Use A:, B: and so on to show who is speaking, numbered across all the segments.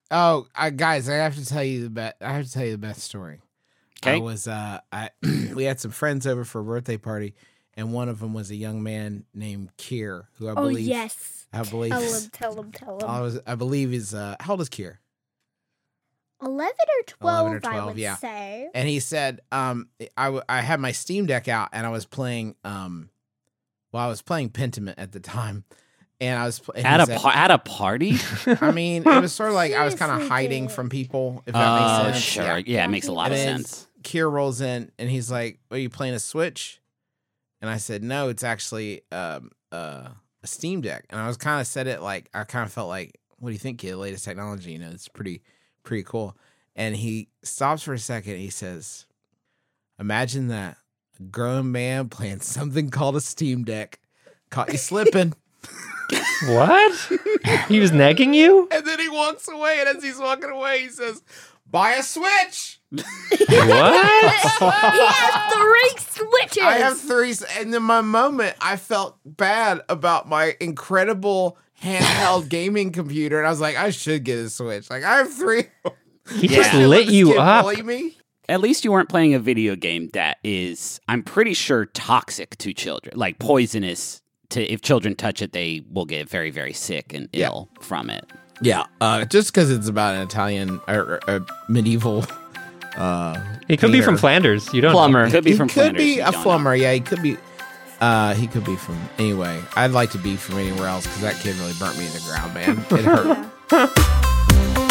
A: Oh, guys, I have to tell you the best story.
B: Okay.
A: We had some friends over for a birthday party, and one of them was a young man named Kier, who I believe.
C: Oh yes.
A: I believe.
C: Tell him.
A: I believe is how old is Kier?
C: 11 or 12,
A: 11 or 12,
C: I would
A: yeah.
C: say.
A: And he said, I had my Steam Deck out, and I was playing, I was playing Pentiment at the time, and I was
B: at a party.
A: I mean, it was sort of like I was kind of hiding from people, if that makes sense.
B: Sure, yeah, it makes a lot of sense.
A: Kier rolls in, and he's like, "Are you playing a Switch?" And I said, "No, it's actually a Steam Deck." And I was kind of said it like I kind of felt like, "What do you think, kid? The latest technology, it's pretty cool." And he stops for a second. And he says, "Imagine that, a grown man playing something called a Steam Deck caught you slipping."
D: What? He was negging you?
A: And then he walks away, and as he's walking away, he says, "Buy a Switch."
D: What?
C: He has 3 Switches.
A: I have 3, and in my moment, I felt bad about my incredible handheld gaming computer, and I was like, I should get a Switch. Like, I have 3.
D: He just lit you up.
A: Bully me?
B: At least you weren't playing a video game that is, I'm pretty sure, toxic to children, like poisonous. If children touch it, they will get very, very sick and ill from it.
A: Yeah, just because it's about an Italian or medieval.
D: He could be from Flanders. You don't
E: Plumber.
D: know.
B: Could be from
A: He could
B: Flanders.
A: be
B: you
A: a
B: don't
A: plumber. Yeah, he could be. He could be from anyway. I'd like to be from anywhere else because that kid really burnt me to the ground, man. It hurt.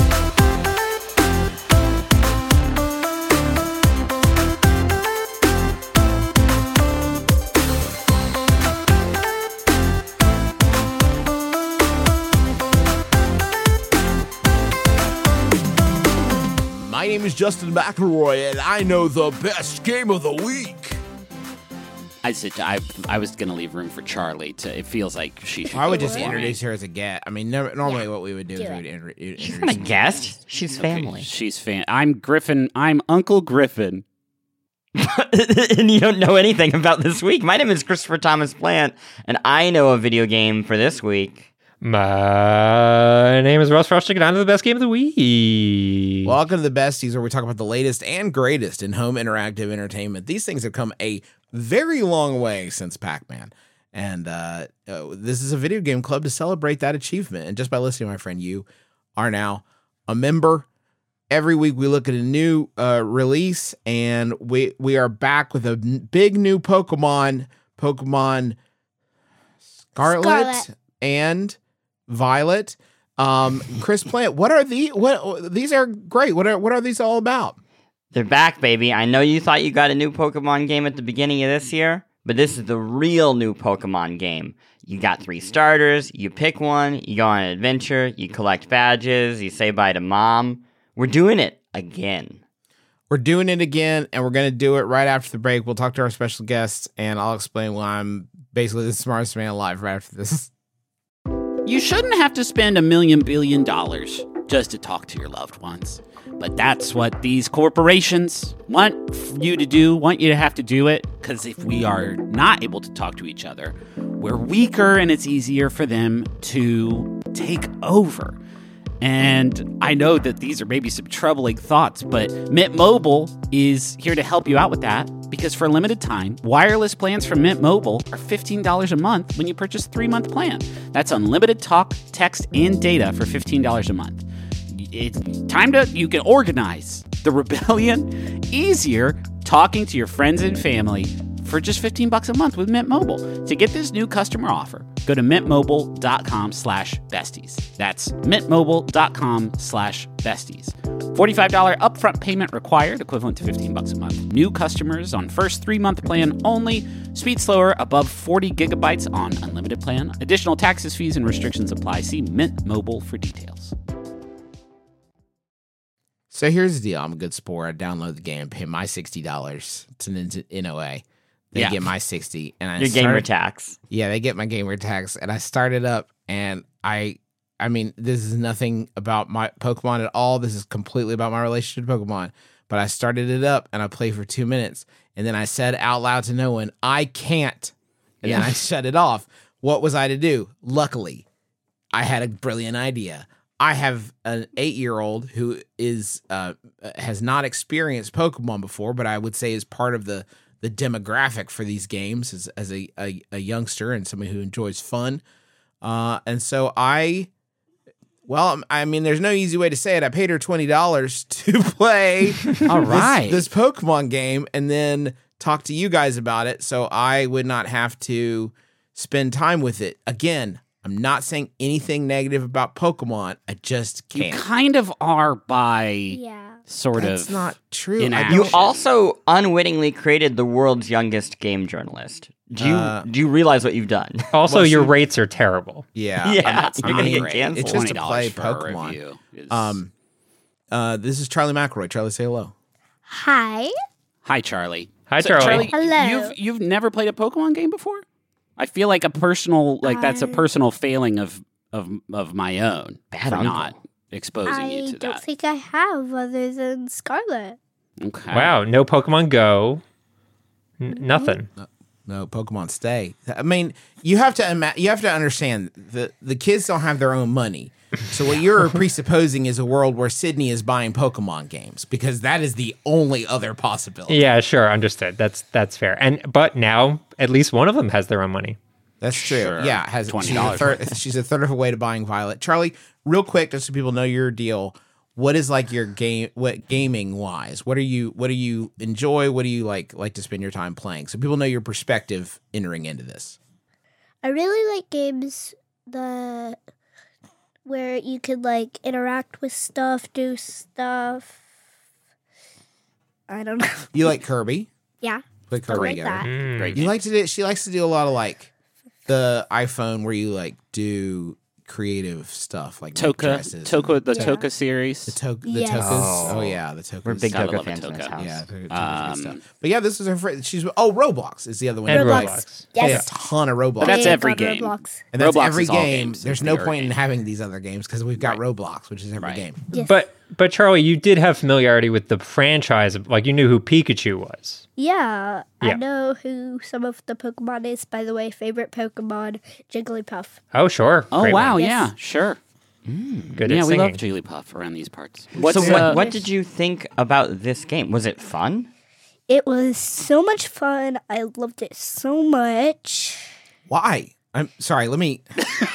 A: My name is Justin McElroy, and I know the best game of the week.
B: I was going to leave room for Charlie. It feels like she should.
A: I would
B: go
A: just
B: before me.
A: introduce her as a guest. I mean, normally what we would do is we would introduce.
E: She's not a guest. She's family.
B: She's I'm Griffin. I'm Uncle Griffin.
E: And you don't know anything about this week. My name is Christopher Thomas Plant, and I know a video game for this week.
D: My name is Ross Frostick, and I'm the best game of the week.
A: Welcome to the Besties, where we talk about the latest and greatest in home interactive entertainment. These things have come a very long way since Pac-Man. And this is a video game club to celebrate that achievement. And just by listening, my friend, you are now a member. Every week we look at a new release, and we are back with a big new Pokemon Scarlet and Violet. Chris Plant, these are great. What are these all about?
E: They're back, baby. I know you thought you got a new Pokemon game at the beginning of this year, but this is the real new Pokemon game. You got 3 starters, you pick one, you go on an adventure, you collect badges, you say bye to mom. We're doing it again.
A: We're doing it again, and we're going to do it right after the break. We'll talk to our special guests, and I'll explain why I'm basically the smartest man alive right after this.
B: You shouldn't have to spend $1 billion just to talk to your loved ones. But that's what these corporations want you to have to do it, because if we are not able to talk to each other, we're weaker and it's easier for them to take over. And I know that these are maybe some troubling thoughts, but Mint Mobile is here to help you out with that, because for a limited time, wireless plans from Mint Mobile are $15 a month when you purchase a 3-month plan. That's unlimited talk, text, and data for $15 a month. It's time you can organize the rebellion easier talking to your friends and family for just $15 a month with Mint Mobile. To get this new customer offer, go to mintmobile.com/besties. That's mintmobile.com/besties. $45 upfront payment required, equivalent to $15 a month. New customers on first 3-month plan only. Speed slower above 40 gigabytes on unlimited plan. Additional taxes, fees, and restrictions apply. See Mint Mobile for details.
A: So here's the deal. I'm a good sport. I download the game, pay my $60 to NOA. They get my 60, and
E: Your gamer tax.
A: Yeah, they get my gamer tax, and I started up, and I mean, this is nothing about my Pokemon at all. This is completely about my relationship to Pokemon. But I started it up, and I played for 2 minutes, and then I said out loud to no one, "I can't," and then I shut it off. What was I to do? Luckily, I had a brilliant idea. I have an 8-year-old who is has not experienced Pokemon before, but I would say is part of the demographic for these games as a youngster and somebody who enjoys fun. And so I mean, there's no easy way to say it. I paid her $20 to play
B: All right.
A: this Pokemon game and then talk to you guys about it so I would not have to spend time with it. Again, I'm not saying anything negative about Pokemon. I just
B: You
A: can't.
B: kind of are by
C: Yeah.
B: sort
A: That's
B: of.
A: not true.
B: in
A: I
B: action.
E: You
A: don't-
E: also unwittingly created the world's youngest game journalist. Do you realize what you've done?
D: Also,
A: Well,
D: your
A: she-
D: rates are terrible.
A: Yeah.
E: Yeah,
A: I
E: you're gonna
A: mean,
E: get canceled.
A: it's just to
B: $20
A: play
B: for a
A: Pokemon.
B: review is-
A: This is Charlie McElroy. Charlie, say hello.
C: Hi.
B: Hi, Charlie.
D: Hi, Charlie.
C: Hello.
B: You've never played a Pokemon game before? I feel like that's a personal failing of my own
E: Bad
B: for
E: uncle.
B: not exposing you
C: I
B: to
C: don't
B: that.
C: think I have other than Scarlet.
B: Okay.
D: Wow, no Pokemon Go. Nothing.
A: No, Pokemon Stay. I mean, you have to understand the kids don't have their own money. So what you're presupposing is a world where Sydney is buying Pokemon games because that is the only other possibility.
D: Yeah, sure, understood. That's fair. But now at least one of them has their own money.
A: That's true.
B: Sure.
A: Yeah, has
B: $20
A: she's a third of a way to buying Violet. Charlie, real quick, just so people know your deal. What is like your game? What gaming wise? What do you enjoy? What do you like to spend your time playing? So people know your perspective entering into this.
C: I really like games where you can like interact with stuff, do stuff. I don't know.
A: You like Kirby?
C: Yeah.
A: Play Kirby
C: like
A: together.
C: that.
B: Great.
A: You like to do. She likes to do a lot of like the iPhone where you like do creative stuff like make
B: Toka
A: dresses.
B: Toka series.
A: The
C: Yes.
A: Tokas.
E: Oh.
A: Oh yeah, the Tokas.
E: We're big
B: Gotta
E: Toka
B: love a
E: fans in this
B: Toka.
E: house.
A: Yeah, Toka's good
B: Um,
A: stuff. But yeah, this is her. She's Roblox is the other one.
D: And
C: Roblox.
D: Roblox.
A: Play a
C: Yes.
A: ton of Roblox.
B: But that's
C: Big
B: every
C: on
B: game.
C: Roblox.
A: And that's
B: Roblox
A: every
B: is all
A: game.
B: games.
A: There's
B: It's
A: no
B: their
A: point in
B: game.
A: having these other games because we've got Roblox, which is every
B: Right.
A: game.
C: Yes.
D: But Charlie, you did have familiarity with the franchise. Like you knew who Pikachu was.
C: Yeah,
D: Yeah.
C: I know who some of the Pokemon is. By the way, favorite Pokemon, Jigglypuff.
D: Oh, sure.
B: Oh
D: Great
B: wow,
D: one.
C: Yes.
B: yeah, sure.
D: Good
B: Yeah,
D: at
B: we
D: singing.
B: love Jigglypuff around these parts. What's
E: So what did you think about this game? Was it fun?
C: It was so much fun. I loved it so much.
A: Why? I'm sorry. Let me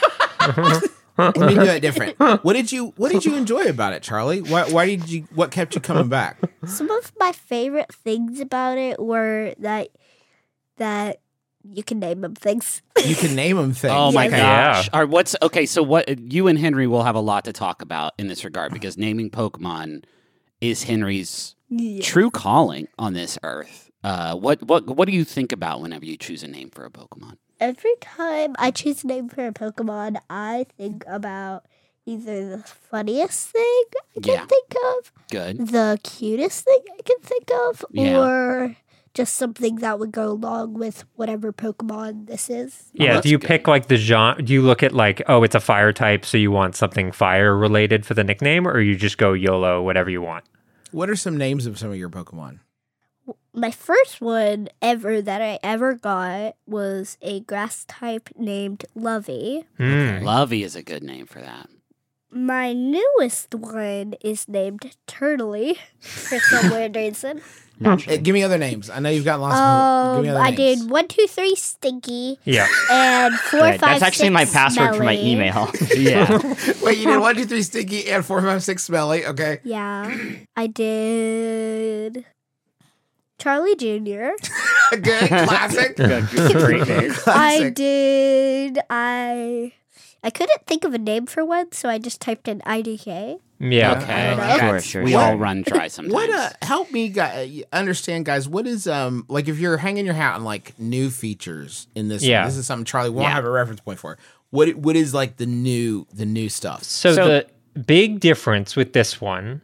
A: do it different. What did you enjoy about it, Charlie? What kept you coming back?
C: Some of my favorite things about it were that you can name them things.
A: You can name them things.
B: Oh my
C: Yes.
B: gosh!
D: Yeah.
B: All right, so what? You and Henry will have a lot to talk about in this regard because naming Pokemon is Henry's
C: Yeah.
B: true calling on this earth. What do you think about whenever you choose a name for a Pokemon?
C: Every time I choose a name for a Pokemon, I think about either the funniest thing I can
B: Yeah.
C: think of,
B: Good.
C: the cutest thing I can think of,
B: Yeah.
C: or just something that would go along with whatever Pokemon this is.
D: Yeah,
B: that's
D: do you
B: good.
D: pick like the genre? Do you look at like, oh, it's a fire type, so you want something fire related for the nickname, or you just go YOLO, whatever you want?
A: What are some names of some of your Pokemon?
C: My first one ever that I ever got was a grass type named Lovey.
B: Lovey is a good name for that.
C: My newest one is named Turtley for some weird reason.
A: Give me other names. I know you've got lots of. Give me other
C: I
A: names.
C: did 1, 2, 3 Stinky
D: Yeah.
C: and 4, 5,
E: Good. That's actually
C: 6
E: my password for my
C: Smelly.
E: email.
B: Yeah.
A: Wait, you did 1, 2, 3 Stinky and 4, 5, 6 Smelly. Okay.
C: Yeah, I did Charlie Jr.
A: Good. Classic.
B: Great name.
C: I
A: Classic.
C: did I couldn't think of a name for one, so I just typed in IDK.
D: Yeah.
B: Okay.
E: Sure.
B: We
A: What-
B: all run dry sometimes.
A: What help me understand, guys, what is like if you're hanging your hat on like new features in this
D: Yeah.
A: this is something Charlie won't
B: Yeah.
A: have a reference point for. What is like the new stuff?
D: So the big difference with this one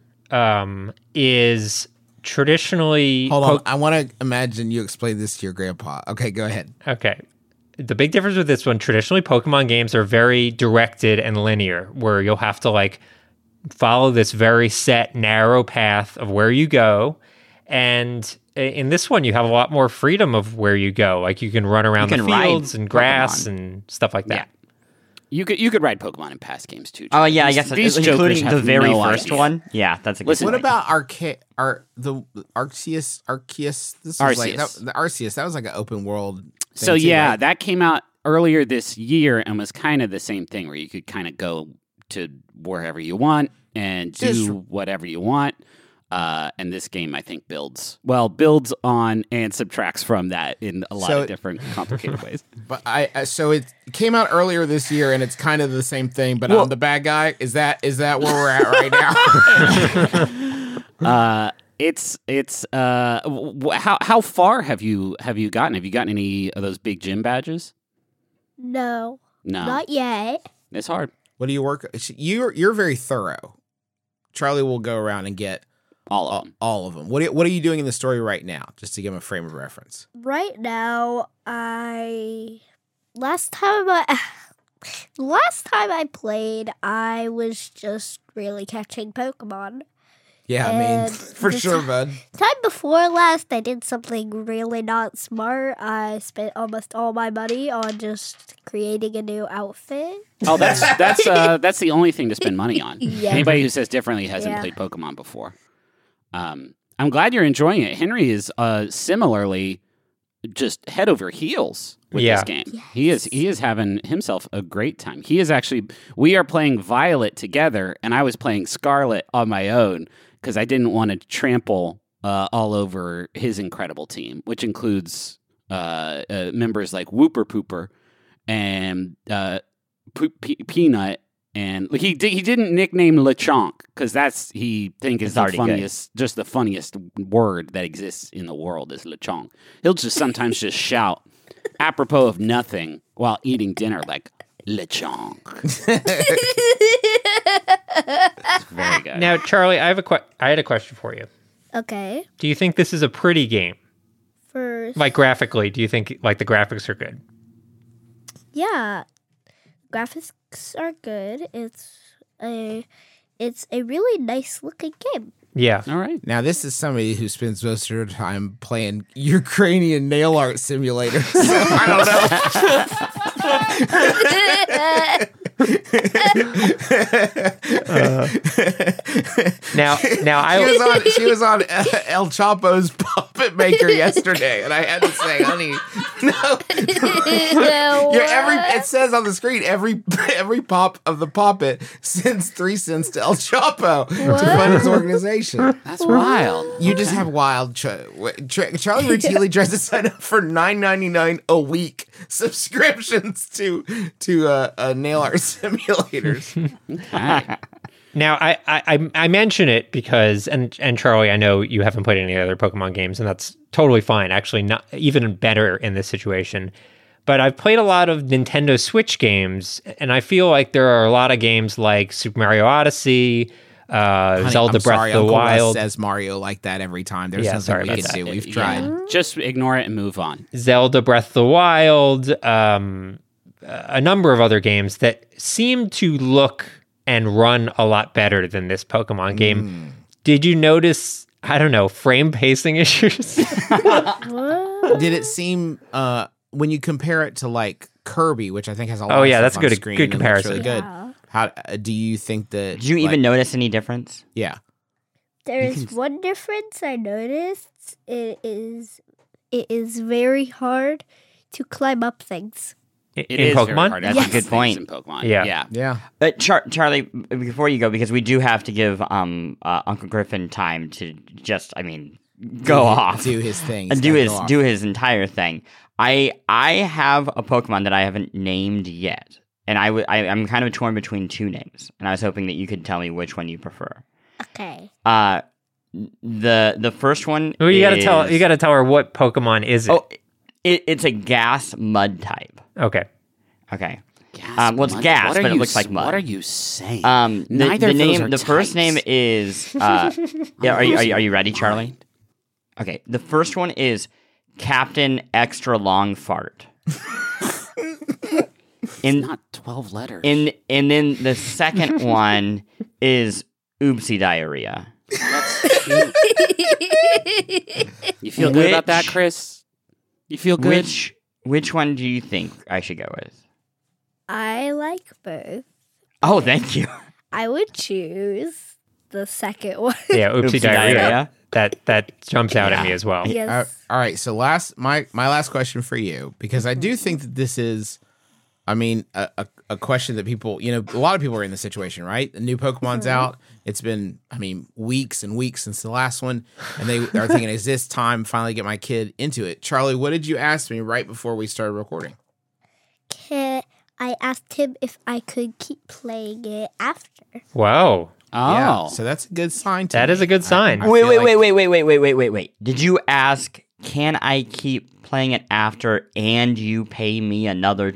D: is traditionally.
A: Hold on. I want to imagine you explain this to your grandpa. Okay, go ahead.
D: Okay. The big difference with this one, traditionally Pokemon games are very directed and linear, where you'll have to like follow this very set, narrow path of where you go. And in this one, you have a lot more freedom of where you go. Like you can run around
E: You
D: the
E: can ride
D: fields and grass
E: Pokemon.
D: and stuff like that.
B: You could ride Pokemon in past games too.
E: Oh yeah, I
B: These-
E: guess
B: these jokers
E: including the
B: have
E: very
B: no
E: first
B: idea.
E: one. Yeah, that's a good
B: Listen,
A: What
E: point.
A: about the Arceus? This was like
B: Arceus.
A: the Arceus. That was like an open world.
B: So
A: thing too,
B: yeah,
A: right?
B: that came out earlier this year and was kind of the same thing where you could kind of go to wherever you want and do
A: Just-
B: whatever you want. And this game, I think, builds on and subtracts from that in a lot
A: So-
B: of different complicated ways.
A: But so it came out earlier this year, and it's kind of the same thing. But I'm the bad guy. Is that where we're at right now?
B: How far have you gotten? Have you gotten any of those big gym badges?
C: No,
B: No,
C: not yet.
B: it's hard.
A: What do you work? You're very thorough. Charlie will go around and get
B: All of them.
A: all of them. What are you doing in the story right now? Just to give him a frame of reference.
C: Right now, last time I played, I was just really catching Pokemon.
A: Yeah, I mean,
C: And
A: for
C: the
A: sure,
C: ti-
A: bud.
C: Time before last, I did something really not smart. I spent almost all my money on just creating a new outfit.
B: Oh, that's the only thing to spend money on.
C: Yeah.
B: Anybody who says differently hasn't
C: Yeah.
B: played Pokemon before. I'm glad you're enjoying it. Henry is similarly just head over heels with
D: Yeah.
B: this game. He is having himself a great time. We are playing Violet together, and I was playing Scarlet on my own because I didn't want to trample all over his incredible team, which includes members like Whooper Pooper and Peanut. And he didn't nickname LeChonk because he think is
E: It's
B: the
E: already good.
B: funniest, just the funniest word that exists in the world is LeChonk. He'll just sometimes just shout apropos of nothing while eating dinner like LeChonk. It's very good.
D: Now, Charlie, I had a question for you.
C: Okay.
D: Do you think this is a pretty game?
C: First,
D: Like graphically, do you think like the graphics are good?
C: yeah, graphics are good. It's a really nice looking game.
D: Yeah.
B: All right.
A: Now, this is somebody who spends most of their time playing Ukrainian nail art simulator. So I don't know.
D: Now
A: She was on El Chapo's Puppet Maker yesterday, and I had to say, honey, no. It says on the screen every pop of the puppet sends 3 cents to El Chapo to fund his organization.
B: That's wild.
A: You just have wild. Charlie routinely tries to sign up for $9.99 a week subscriptions to nail art simulators.
B: Okay.
D: Now, I mention it because, and Charlie, I know you haven't played any other Pokemon games, and that's totally fine. Actually, not even better in this situation. But I've played a lot of Nintendo Switch games, and I feel like there are a lot of games like Super Mario Odyssey,
A: Honey,
D: Zelda
A: I'm
D: Breath
A: sorry,
D: of the
A: Uncle Russ
D: Wild,
A: says Mario like that every time. There's
D: Yeah,
A: nothing
D: sorry
A: we
D: about
A: can
D: that.
A: do. We've
B: Yeah.
A: tried.
B: Just ignore it and move on.
D: Zelda Breath of the Wild, a number of other games that seem to look and run a lot better than this Pokemon game. Did you notice, I don't know, frame pacing issues?
A: Did it seem when you compare it to like Kirby, which I think has a lot?
D: Oh,
A: of
D: yeah,
A: stuff
D: that's
A: on
D: good-
A: screen
D: good
A: and looks
D: comparison.
A: Really good.
C: Yeah.
A: How do you think that?
E: Did you even notice any difference?
A: Yeah.
C: There's one difference I noticed. It is very hard to climb up things.
B: It
D: in
B: is very
D: Pokemon?
B: hard to
E: That's a
B: find
E: good
B: things
E: point.
B: In Pokemon.
D: Yeah.
B: Yeah.
A: Yeah.
E: Charlie, before you go, because we do have to give Uncle Griffin time to just, go off.
A: Do his thing.
E: And
A: He's gotta go off.
E: do his entire thing. I have a Pokemon that I haven't named yet, and I'm kind of torn between 2 names, and I was hoping that you could tell me which one you prefer.
C: Okay.
E: The first one.
D: Well, you gotta
E: is-
D: tell her what Pokemon is it.
E: Oh, it's a gas mud type.
D: Okay.
E: Okay.
B: Gas
E: Well, it's
B: mud.
E: gas,
B: What are
E: but it
B: you
E: looks like
B: s-
E: mud.
B: What are you saying?
E: The
B: Neither of those
E: name,
B: are
E: the first
B: types.
E: name is. Yeah, are you ready, Charlie? Okay, the first one is Captain Extra Long Fart.
B: Not 12 letters.
E: And then the second one is Oopsie Diarrhea.
B: You feel good about that,
E: Which-
B: Chris? You feel good?
E: Which one do you think I should go with?
C: I like both.
E: Oh, thank you.
C: I would choose the second one.
D: Yeah, oopsie
E: Oopsie
D: diarrhea.
E: diarrhea.
D: That jumps out at me as well.
C: Yes.
A: All right. So my last question for you, because I do think that this is, I mean, a question that people, a lot of people are in this situation, right? The new Pokemon's out. It's been, weeks and weeks since the last one, and they are thinking, is this time finally get my kid into it? Charlie, what did you ask me right before we started recording?
C: I asked him if I could keep playing it after.
D: Whoa.
B: Oh.
A: Yeah, so that's a good sign.
D: That is a good sign.
A: I
E: Wait.
A: feel like-
E: Did you ask, can I keep playing it after and you pay me another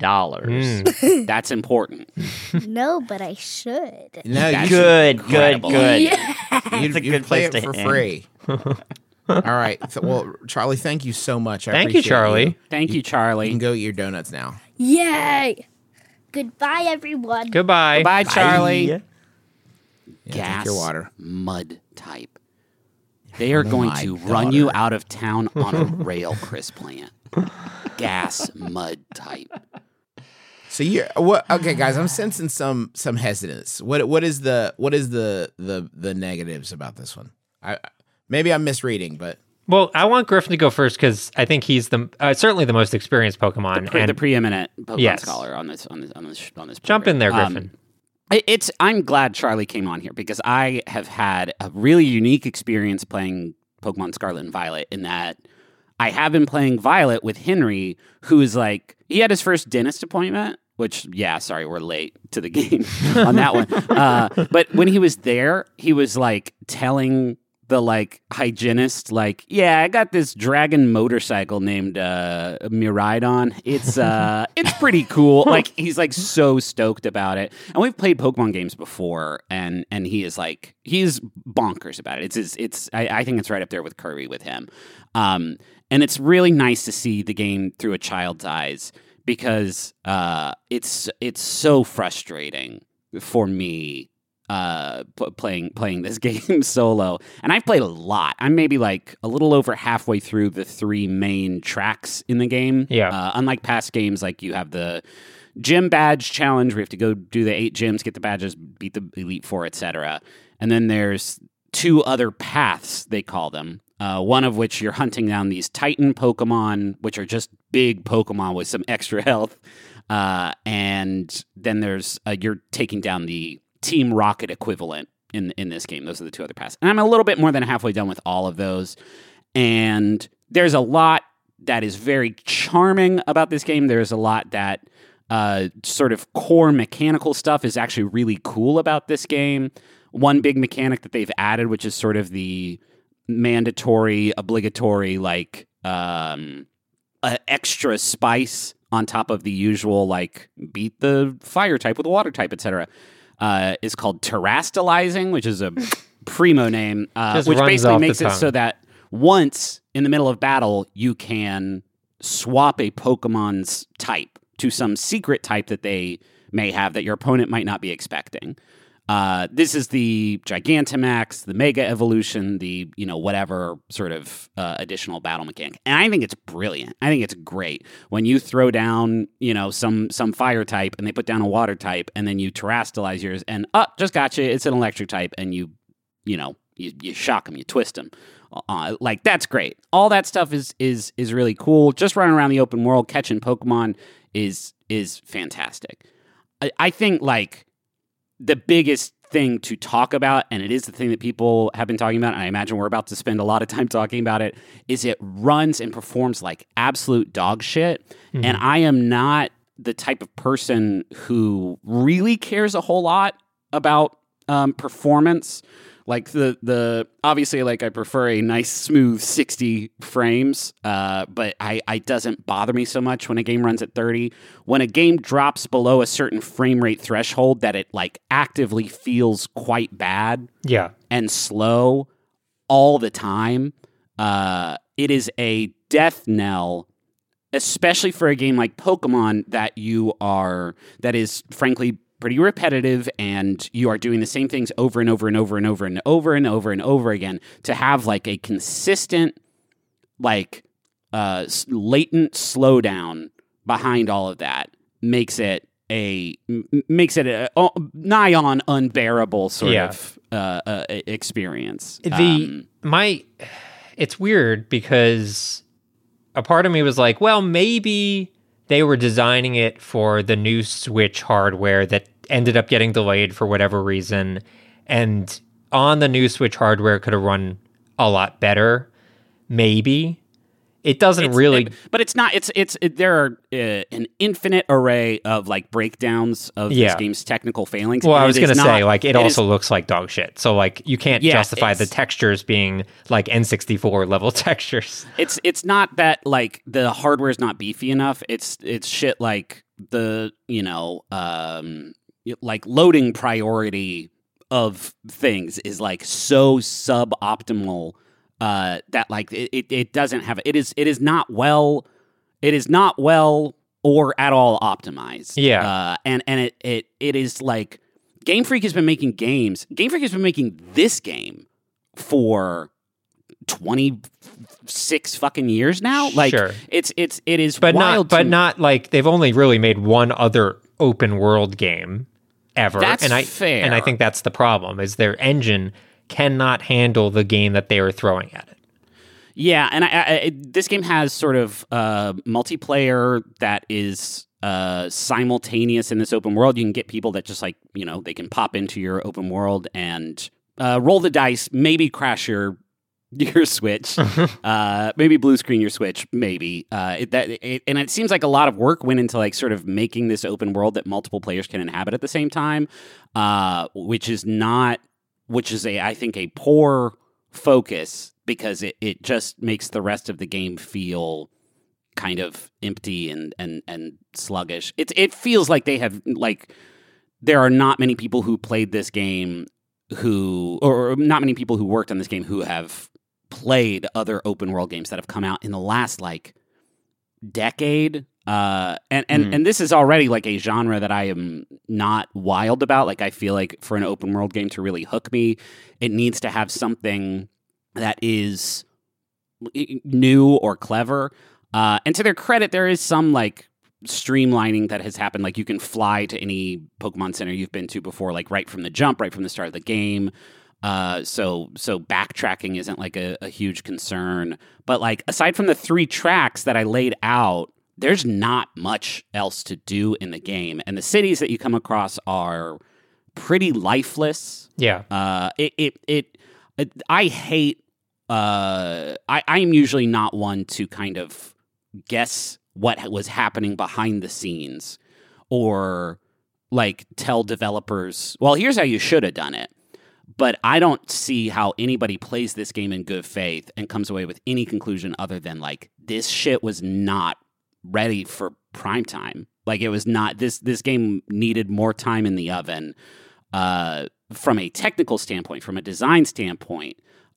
E: $20?
B: That's important.
C: No, but I should.
A: No, you
E: Good.
B: incredible.
E: That's
A: You'd
E: a good
A: play
E: place
A: it
E: to
A: for
E: end.
A: free. All right. Well, Charlie, thank you so much. I
D: Thank you,
A: appreciate
D: Charlie.
B: Thank you,
A: You
B: Charlie.
A: can go eat your donuts now.
C: Yay! Goodbye, everyone.
D: Goodbye.
B: Bye, Charlie.
A: Yeah,
B: Gas
A: drink your water.
B: mud type. They are going
A: my
B: to run you
A: daughter.
B: out of town on a rail, Chris Plant. Gas mud type.
A: So you're what? Okay, guys, I'm sensing some hesitance. What is the negatives about this one? Maybe I'm misreading, but
D: Well, I want Griffin to go first because I think he's the certainly the most experienced Pokemon.
B: The preeminent Pokemon
D: Yes.
B: scholar on this
D: Jump in there,
B: program.
D: Griffin.
B: I'm glad Charlie came on here because I have had a really unique experience playing Pokemon Scarlet and Violet in that I have been playing Violet with Henry, who is like, he had his first dentist appointment, which, yeah, sorry, we're late to the game on that one. But when he was there, he was like telling the like hygienist, like, yeah, I got this dragon motorcycle named Miraidon. It's pretty cool. Like, he's like so stoked about it. And we've played Pokemon games before, and he is like, he's bonkers about it. I think it's right up there with Kirby with him. And it's really nice to see the game through a child's eyes because it's so frustrating for me playing this game solo. And I've played a lot. I'm maybe like a little over halfway through the 3 main tracks in the game.
D: Yeah.
B: Unlike past games, like you have the gym badge challenge where you have to go do the 8 gyms, get the badges, beat the Elite Four, etc. And then there's 2 other paths, they call them. One of which you're hunting down these Titan Pokemon, which are just big Pokemon with some extra health. And then there's you're taking down the Team Rocket equivalent in this game. Those are the 2 other paths. And I'm a little bit more than halfway done with all of those. And there's a lot that is very charming about this game. There's a lot that sort of core mechanical stuff is actually really cool about this game. One big mechanic that they've added, which is sort of the mandatory, obligatory, like extra spice on top of the usual, like beat the fire type with the water type, etc. Is called terastallizing, which is a primo name,
D: Just
B: which
D: runs
B: basically
D: off the
B: makes it so
D: tongue.
B: that once in the middle of battle, you can swap a Pokemon's type to some secret type that they may have that your opponent might not be expecting. This is the Gigantamax, the Mega Evolution, the, whatever sort of additional battle mechanic. And I think it's brilliant. I think it's great. When you throw down, some fire type and they put down a water type and then you terastallize yours and, just gotcha, it's an electric type and you shock them, you twist them. Like, that's great. All that stuff is really cool. Just running around the open world, catching Pokemon is fantastic. I think, like, the biggest thing to talk about, and it is the thing that people have been talking about, and I imagine we're about to spend a lot of time talking about it, is it runs and performs like absolute dog shit. Mm-hmm. And I am not the type of person who really cares a whole lot about performance. Like the obviously, like, I prefer a nice smooth 60 frames, but I doesn't bother me so much when a game runs at 30. When a game drops below a certain frame rate threshold, that it like actively feels quite bad, and slow all the time. It is a death knell, especially for a game like Pokemon that is frankly pretty repetitive, and you are doing the same things over and over and over and over and over and over and over again. To have like a consistent, like latent slowdown behind all of that makes it makes it a nigh on unbearable sort
D: Yeah.
B: of experience.
D: It's weird because a part of me was like, well, maybe they were designing it for the new Switch hardware that ended up getting delayed for whatever reason, and on the new Switch hardware it could have run a lot better. Maybe. It doesn't really,
B: but it's not. There are an infinite array of like breakdowns of this game's technical failings.
D: Well,
B: and
D: I was going to say, like, it also
B: is,
D: looks like dog shit. So, like, you can't justify the textures being like N64 level textures.
B: It's not that like the hardware is not beefy enough. It's shit like the like loading priority of things is like so suboptimal. That like it doesn't have it is not well or at all optimized.
D: Yeah.
B: And it is like Game Freak has been making games. Game Freak has been making this game for 26 fucking years now. Like
D: Sure.
B: it is
D: But
B: wild.
D: not like they've only really made one other open world game ever.
B: That's
D: and
B: fair.
D: And I think that's the problem is their engine cannot handle the game that they are throwing at it.
B: Yeah, and this game has sort of multiplayer that is simultaneous in this open world. You can get people that just like, they can pop into your open world and roll the dice, maybe crash your Switch, maybe blue screen your Switch, maybe. And it seems like a lot of work went into like sort of making this open world that multiple players can inhabit at the same time, which is I think a poor focus because it just makes the rest of the game feel kind of empty and sluggish. It feels like they have like there are not many people who played this game or not many people who worked on this game who have played other open world games that have come out in the last like decade. And this is already like a genre that I am not wild about. Like I feel like for an open world game to really hook me, it needs to have something that is new or clever. And to their credit, there is some like streamlining that has happened. Like you can fly to any Pokemon Center you've been to before, like right from the jump, right from the start of the game. So backtracking isn't like a huge concern. But like aside from the 3 tracks that I laid out, there's not much else to do in the game. And the cities that you come across are pretty lifeless.
D: Yeah.
B: I hate, I am usually not one to kind of guess what was happening behind the scenes or like tell developers, well, here's how you should have done it. But I don't see how anybody plays this game in good faith and comes away with any conclusion other than like, this shit was not ready for prime time. Like it was not this game needed more time in the oven from a technical standpoint, from a design standpoint.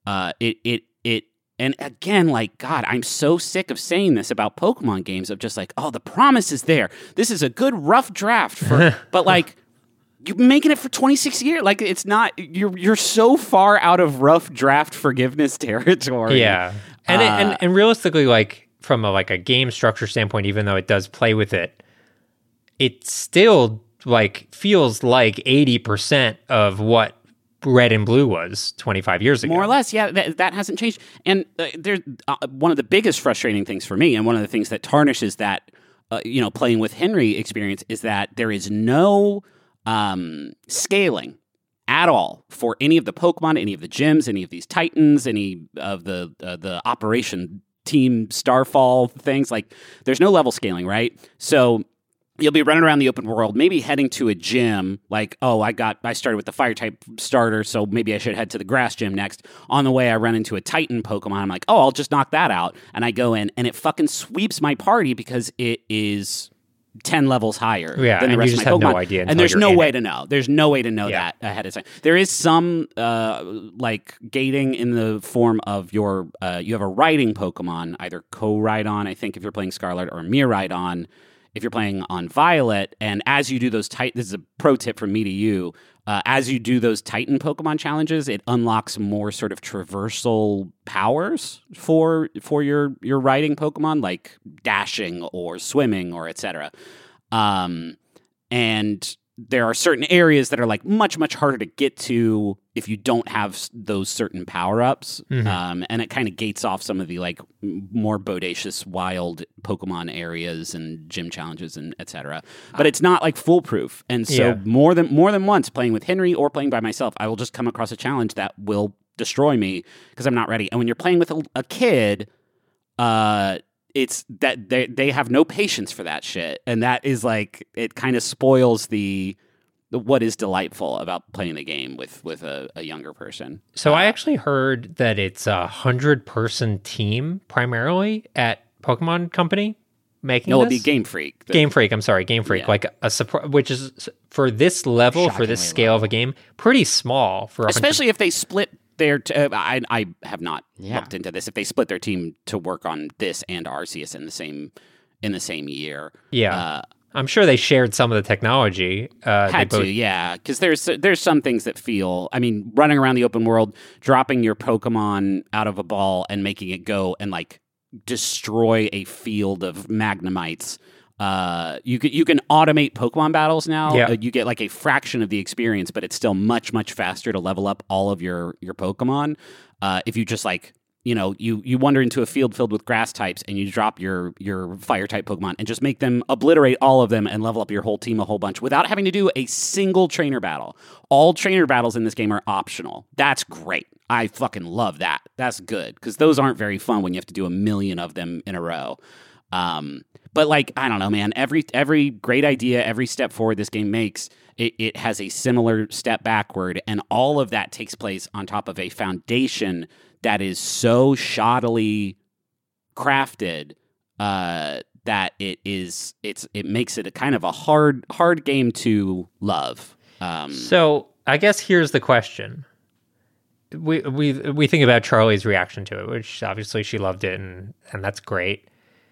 B: And again, like, God, I'm so sick of saying this about Pokemon games of just like, oh, the promise is there. This is a good rough draft for but like you've been making it for 26 years. Like it's not you're so far out of rough draft forgiveness territory.
D: Yeah. And realistically, like from a game structure standpoint, even though it does play with it, it still like feels like 80% of what Red and Blue was 25 years ago.
B: More or less, yeah, that hasn't changed. And there's one of the biggest frustrating things for me, and one of the things that tarnishes that, playing with Henry experience is that there is no scaling at all for any of the Pokemon, any of the gyms, any of these Titans, any of the Operation Team Starfall things. Like, there's no level scaling, right? So you'll be running around the open world, maybe heading to a gym, like, oh, I started with the fire type starter, so maybe I should head to the grass gym next. On the way, I run into a Titan Pokemon. I'm like, oh, I'll just knock that out. And I go in, and it fucking sweeps my party because it is 10 levels higher than the rest of my Pokemon.
D: Have no idea
B: and there's no way to know. There's no way to know that ahead of time. There is some gating in the form of your you have a riding Pokemon, either Co-Rhydon, I think if you're playing Scarlet, or Miraidon if you're playing on Violet. And as you do those this is a pro tip from me to you, as you do those Titan Pokemon challenges, it unlocks more sort of traversal powers for your riding Pokemon, like dashing or swimming or etc. And and there are certain areas that are like much, much harder to get to if you don't have those certain power-ups. And it kind of gates off some of the like more bodacious, wild Pokemon areas and gym challenges and etc. But it's not like foolproof. And so more than once, playing with Henry or playing by myself, I will just come across a challenge that will destroy me because I'm not ready. And when you're playing with a kid, it's that they have no patience for that shit, and that is like it kind of spoils the what is delightful about playing the game with a younger person.
D: So I actually heard that it's a 100-person team primarily at Pokemon Company making
B: No,
D: this.
B: it'd be Game Freak.
D: Game Freak, I'm sorry, Game Freak,
B: Yeah.
D: like which is for this level, for this
E: Shockingly
D: scale
E: low.
D: of a game, pretty small for 100.
B: Especially if they split their I have not
E: Yeah.
B: looked into this. If they split their team to work on this and Arceus in the same year.
D: Yeah. I'm sure they shared some of the technology.
B: Had to, yeah, because there's some things that feel. I mean, running around the open world, dropping your Pokemon out of a ball and making it go and like destroy a field of Magnemites. You can automate Pokemon battles now.
D: Yeah.
B: You get like a fraction of the experience, but it's still much faster to level up all of your Pokemon. If you just like. You know, you wander into a field filled with grass types and you drop your fire type Pokemon and just make them obliterate all of them and level up your whole team a whole bunch without having to do a single trainer battle. All trainer battles in this game are optional. That's great. I fucking love that. That's good because those aren't very fun when you have to do 1 million of them in a row. But like, I don't know, man, every great idea, every step forward this game makes, it has a similar step backward. And all of that takes place on top of a foundation that is so shoddily crafted that it makes it a kind of a hard game to love.
D: So I guess here's the question. We think about Charlie's reaction to it, which obviously she loved it, and that's great.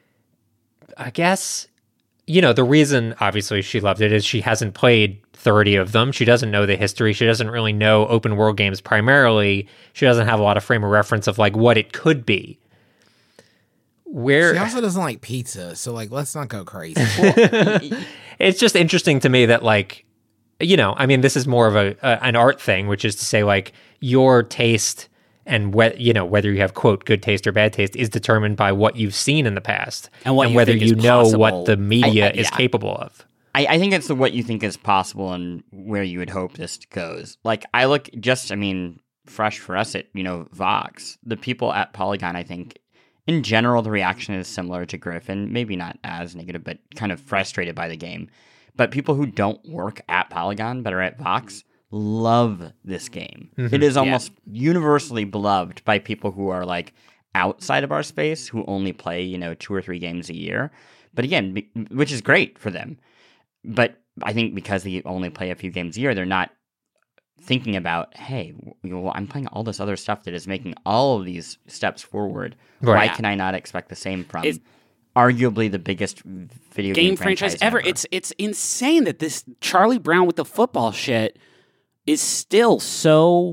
D: I guess, you know, the reason obviously she loved it is she hasn't played 30 of them. She doesn't know the history. She doesn't really know open world games primarily. She doesn't have a lot of frame of reference of like what it could be.
A: She also doesn't like pizza, so like let's not go crazy.
D: It's just interesting to me that like, you know, I mean, this is more of an art thing, which is to say like your taste and whether you have quote good taste or bad taste is determined by what you've seen in the past
B: And what you
D: whether
B: think
D: you
B: is
D: know
B: possible.
D: what the media is
B: Yeah.
D: capable of.
E: I think it's what you think is possible and where you would hope this goes. Like, I look just, I mean, fresh for us at, Vox. The people at Polygon, I think, in general, the reaction is similar to Griffin. Maybe not as negative, but kind of frustrated by the game. But people who don't work at Polygon but are at Vox love this game.
D: Mm-hmm.
E: It is almost universally beloved by people who are, like, outside of our space, who only play, 2 or 3 games a year. But again, which is great for them. But I think because they only play a few games a year, they're not thinking about, hey, I'm playing all this other stuff that is making all of these steps forward.
D: Right.
E: Why can I not expect the same from arguably the biggest video
B: Game franchise ever. It's insane that this Charlie Brown with the football shit is still so.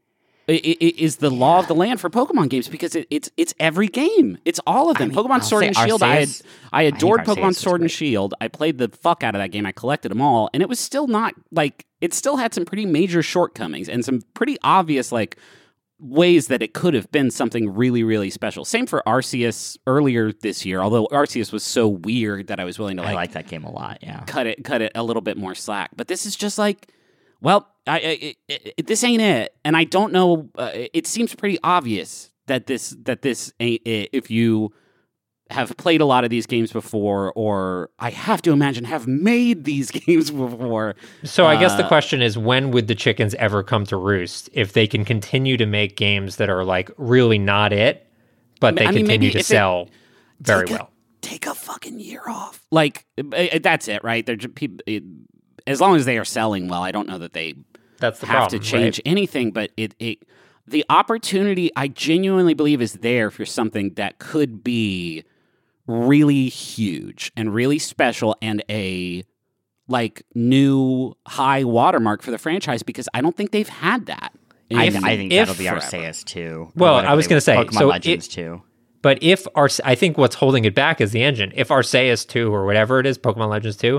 B: It is the law of the land for Pokemon games because it's every game. It's all of them.
E: I mean,
B: Pokemon
E: I'll
B: Sword
E: say
B: and Shield.
E: Arceus-
B: I adored
E: Arceus
B: Pokemon
E: was
B: Sword and
E: great.
B: Shield. I played the fuck out of that game. I collected them all, and it was still not like it still had some pretty major shortcomings and some pretty obvious like ways that it could have been something really, really special. Same for Arceus earlier this year. Although Arceus was so weird that I was willing to
E: I like that game a lot, yeah.
B: cut it a little bit more slack. But this is just like, well, this ain't it, and I don't know. It seems pretty obvious that this ain't it. If you have played a lot of these games before, or I have to imagine have made these games before.
D: So I guess the question is, when would the chickens ever come to roost if they can continue to make games that are like really not it, but they
B: I mean,
D: continue
B: maybe
D: to
B: if
D: sell very well?
B: Take a fucking year off. Like that's it, right? They're just people. As long as they are selling well, I don't know that they
D: That's the
B: have
D: problem,
B: to change anything. But the opportunity, I genuinely believe, is there for something that could be really huge and really special and a like new high watermark for the franchise because I don't think they've had that.
E: I
B: in
E: think
D: if
E: that'll be
B: forever.
E: Arceus too.
D: Well,
E: Whatever
D: I was gonna say,
E: Pokemon
D: so
E: Legends too.
D: But if I think what's holding it back is the engine. If Arceus 2 or whatever it is, Pokemon Legends 2,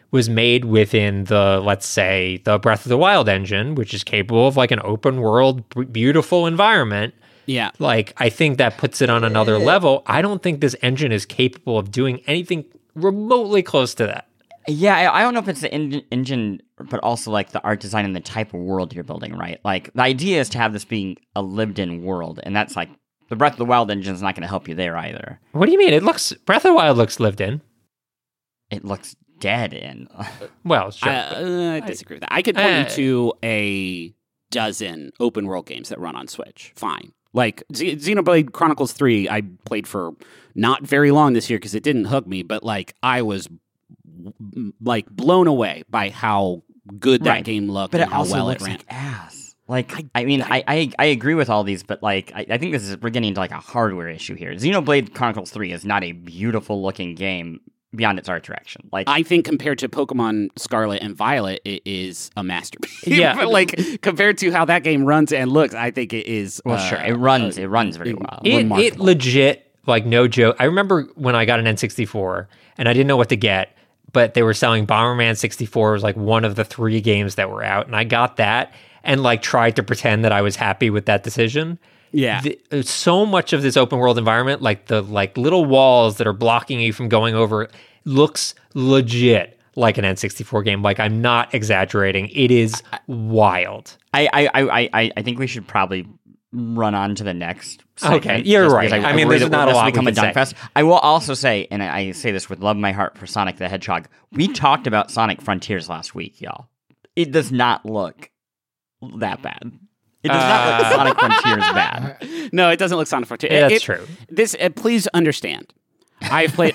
D: was made within the, let's say, the Breath of the Wild engine, which is capable of like an open world, beautiful environment.
B: Yeah.
D: Like, I think that puts it on another level. I don't think this engine is capable of doing anything remotely close to that.
E: Yeah, I don't know if it's the engine, but also like the art design and the type of world you're building, right? Like, the idea is to have this being a lived-in world, and that's like, the Breath of the Wild engine is not going to help you there either.
D: What do you mean? Breath of the Wild looks lived in.
E: It looks dead in.
D: Well, sure.
B: I disagree with that. I could point you to a dozen open world games that run on Switch. Fine. Like Xenoblade Chronicles 3, I played for not very long this year because it didn't hook me, but like I was like blown away by how good that game looked,
E: but
B: and
E: it
B: how
E: also
B: well
E: looks
B: it ran.
E: like ass. Like, I agree with all these, but like, I think we're getting into like a hardware issue here. Xenoblade Chronicles 3 is not a beautiful looking game beyond its art direction. Like,
B: I think compared to Pokemon Scarlet and Violet, it is a masterpiece.
D: Yeah.
B: But like compared to how that game runs and looks, I think it is.
E: well, sure, it runs very well.
D: It legit, like, no joke. I remember when I got an N64 and I didn't know what to get, but they were selling Bomberman 64 was like one of the 3 games that were out, and I got that and like tried to pretend that I was happy with that decision.
B: Yeah.
D: So much of this open world environment, like the little walls that are blocking you from going over, looks legit like an N64 game. Like, I'm not exaggerating. It is wild.
E: I think we should probably run on to the next segment.
D: Okay, you're right. I mean, there's not a lot
E: become
D: we
E: a
D: can
E: dunk
D: say.
E: fest. I will also say, and I say this with love in my heart for Sonic the Hedgehog, we talked about Sonic Frontiers last week, y'all. It does not look that bad. It does not look Sonic Frontiers bad.
B: No, it doesn't look Sonic Frontier.
D: Yeah, that's true.
B: Please understand. I've played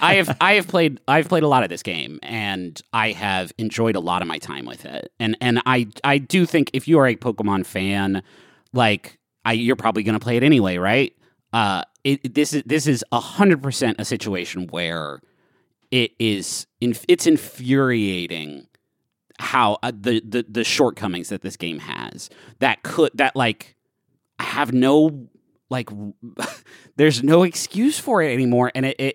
B: a lot of this game, and I have enjoyed a lot of my time with it. And I do think if you are a Pokemon fan, like you're probably going to play it anyway, right? This is 100% a situation where it's infuriating how the shortcomings that this game has that have no, like, there's no excuse for it anymore, and it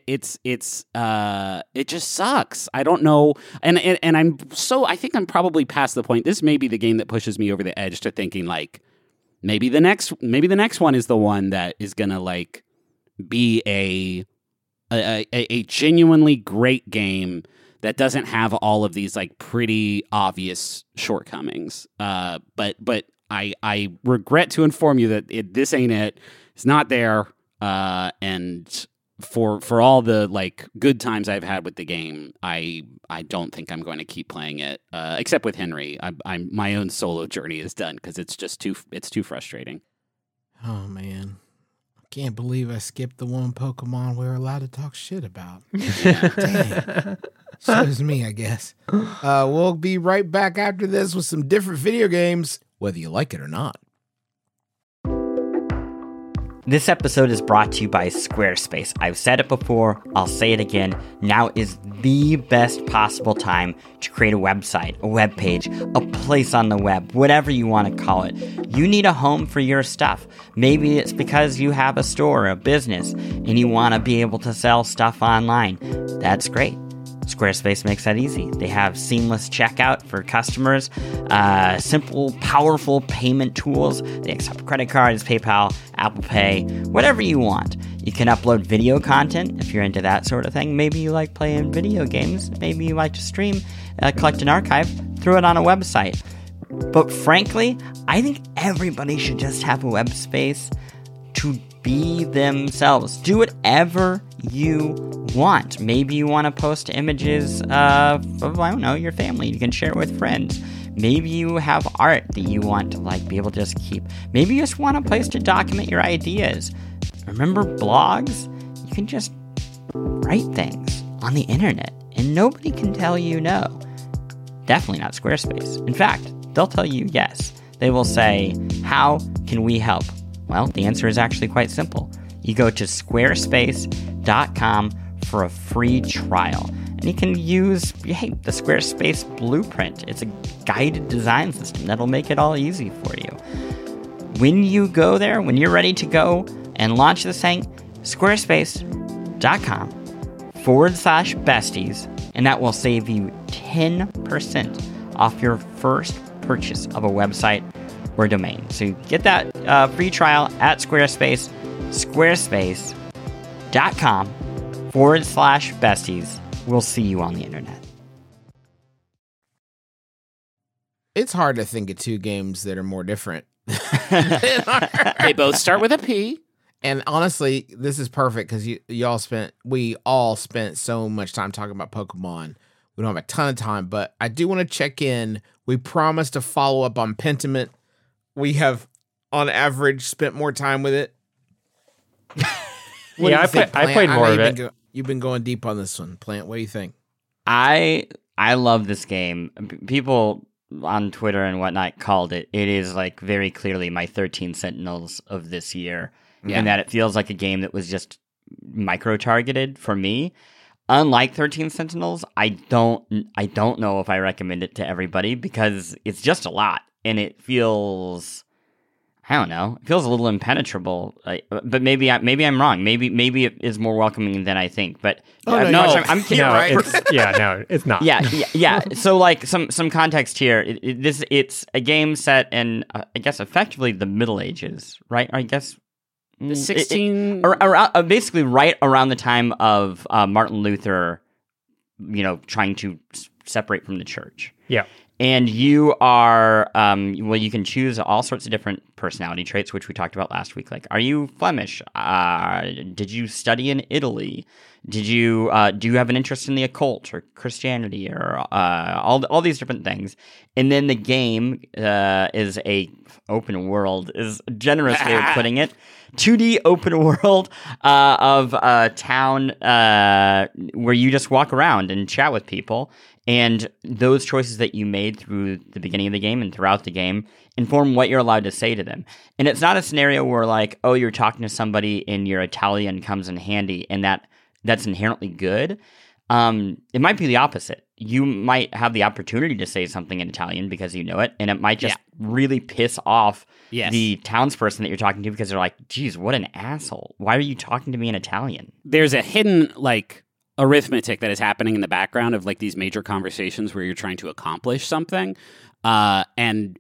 B: just sucks. I don't know, and I think I'm probably past the point. This may be the game that pushes me over the edge to thinking like maybe the next one is the one that is gonna like be a genuinely great game that doesn't have all of these like pretty obvious shortcomings. But I regret to inform you that this ain't it. It's not there. And for all the like good times I've had with the game, I don't think I'm going to keep playing it. Except with Henry, I'm my own solo journey is done because it's too frustrating.
A: Oh man. Can't believe I skipped the one Pokemon we're allowed to talk shit about. Dang. Shows me, I guess. We'll be right back after this with some different video games, whether you like it or not.
E: This episode is brought to you by Squarespace. I've said it before, I'll say it again. Now is the best possible time to create a website, a web page, a place on the web, whatever you want to call it. You need a home for your stuff. Maybe it's because you have a store, a business, and you want to be able to sell stuff online. That's great. Squarespace makes that easy. They have seamless checkout for customers, simple, powerful payment tools. They accept credit cards, PayPal, Apple Pay, whatever you want. You can upload video content if you're into that sort of thing. Maybe you like playing video games. Maybe you like to stream, collect an archive, throw it on a website. But frankly, I think everybody should just have a web space to be themselves. Do whatever you want. Maybe you want to post images of, I don't know, your family. You can share it with friends. Maybe you have art that you want to like be able to just keep. Maybe you just want a place to document your ideas. Remember blogs? You can just write things on the internet and nobody can tell you no. Definitely not Squarespace. In fact, they'll tell you yes. They will say, how can we help? Well, the answer is actually quite simple. You go to squarespace.com for a free trial. And you can use, the Squarespace Blueprint. It's a guided design system that'll make it all easy for you. When you go there, when you're ready to go and launch this thing, squarespace.com/besties, and that will save you 10% off your first purchase of a website or domain. So get that free trial at Squarespace, squarespace.com/besties. We'll see you on the internet.
A: It's hard to think of two games that are more different.
B: They both start with a P.
A: And honestly, this is perfect because we all spent so much time talking about Pokemon. We don't have a ton of time, but I do want to check in. We promised to follow up on Pentiment. We have, on average, spent more time with it.
D: Yeah, I played more of it.
A: You've been going deep on this one, Plant. What do you think?
E: I love this game. People on Twitter and whatnot called it. It is like very clearly my 13 Sentinels of this year.
A: Yeah.
E: And that it feels like a game that was just micro-targeted for me. Unlike 13 Sentinels, I don't know if I recommend it to everybody because it's just a lot. And it feels, I don't know, it feels a little impenetrable. But maybe I'm wrong. Maybe it is more welcoming than I think. But I'm kidding.
D: No, it's not.
E: Yeah. So like some context here. It's a game set in I guess effectively the Middle Ages, right? I guess
B: the 16
E: basically right around the time of Martin Luther, trying to separate from the church.
D: Yeah.
E: And you are, you can choose all sorts of different personality traits, which we talked about last week. Like, are you Flemish? Did you study in Italy? Do you have an interest in the occult or Christianity or all these different things? And then the game is a open world, is a generous way of putting it. 2D open world of a town where you just walk around and chat with people. And those choices that you made through the beginning of the game and throughout the game inform what you're allowed to say to them. And it's not a scenario where like, oh, you're talking to somebody and your Italian comes in handy and that's inherently good. It might be the opposite. You might have the opportunity to say something in Italian because you know it, and it might just really piss off the townsperson that you're talking to because they're like, geez, what an asshole. Why are you talking to me in Italian?
B: There's a hidden, like, arithmetic that is happening in the background of, like, these major conversations where you're trying to accomplish something, and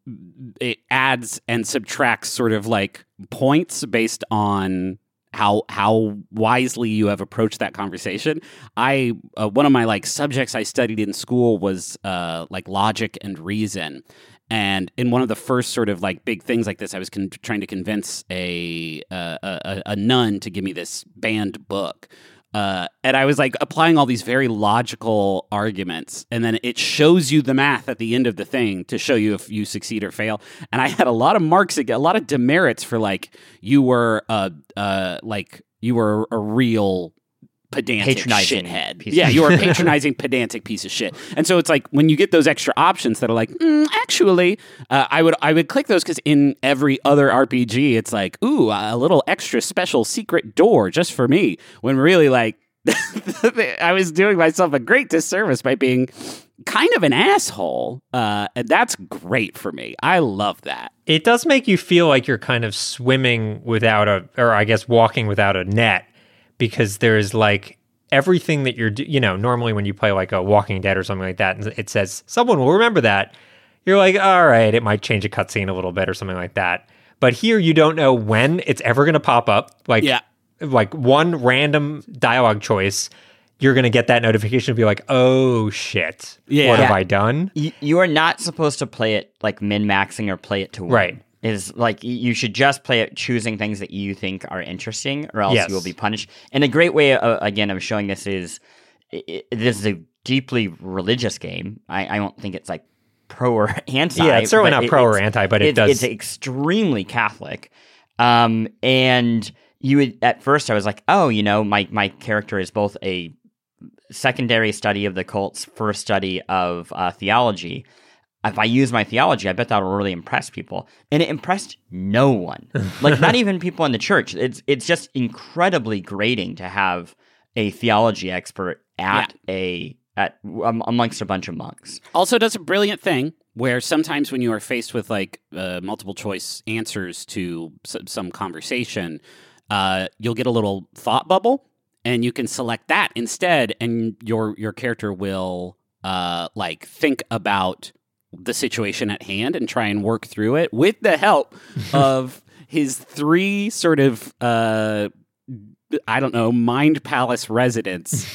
B: it adds and subtracts sort of, like, points based on how wisely you have approached that conversation. One of my like subjects I studied in school was like logic and reason, and in one of the first sort of like big things like this, I was trying to convince a nun to give me this banned book. And I was like applying all these very logical arguments, and then it shows you the math at the end of the thing to show you if you succeed or fail. And I had a lot of marks, a lot of demerits for like you were a real pedantic shithead. Yeah, you are a patronizing, pedantic piece of shit. And so it's like when you get those extra options that are like, actually, I would click those because in every other RPG, it's like, ooh, a little extra special secret door just for me. When really, like, I was doing myself a great disservice by being kind of an asshole. And that's great for me. I love that.
D: It does make you feel like you're kind of swimming without walking without a net. Because there's like everything that you're, normally when you play like a Walking Dead or something like that, and it says someone will remember that, you're like, all right, it might change a cutscene a little bit or something like that. But here you don't know when it's ever going to pop up. Like one random dialogue choice, you're going to get that notification and be like, oh shit, what have I done?
E: You are not supposed to play it like min-maxing or play it to win.
D: Right.
E: Is like you should just play it choosing things that you think are interesting, or else you will be punished. And a great way, again, of showing this is this is a deeply religious game. I don't think it's like pro or anti.
D: Yeah, it's certainly not pro or anti, but it does.
E: It's extremely Catholic. And you would, at first, I was like, oh, my character is both a secondary study of the cult's first study of theology. If I use my theology, I bet that'll really impress people. And it impressed no one. Like, not even people in the church. It's just incredibly grating to have a theology expert amongst a bunch of monks.
B: Also does a brilliant thing where sometimes when you are faced with, like, multiple choice answers to some conversation, you'll get a little thought bubble, and you can select that instead, and your character will like think about the situation at hand and try and work through it with the help of his three sort of I don't know, Mind Palace residents,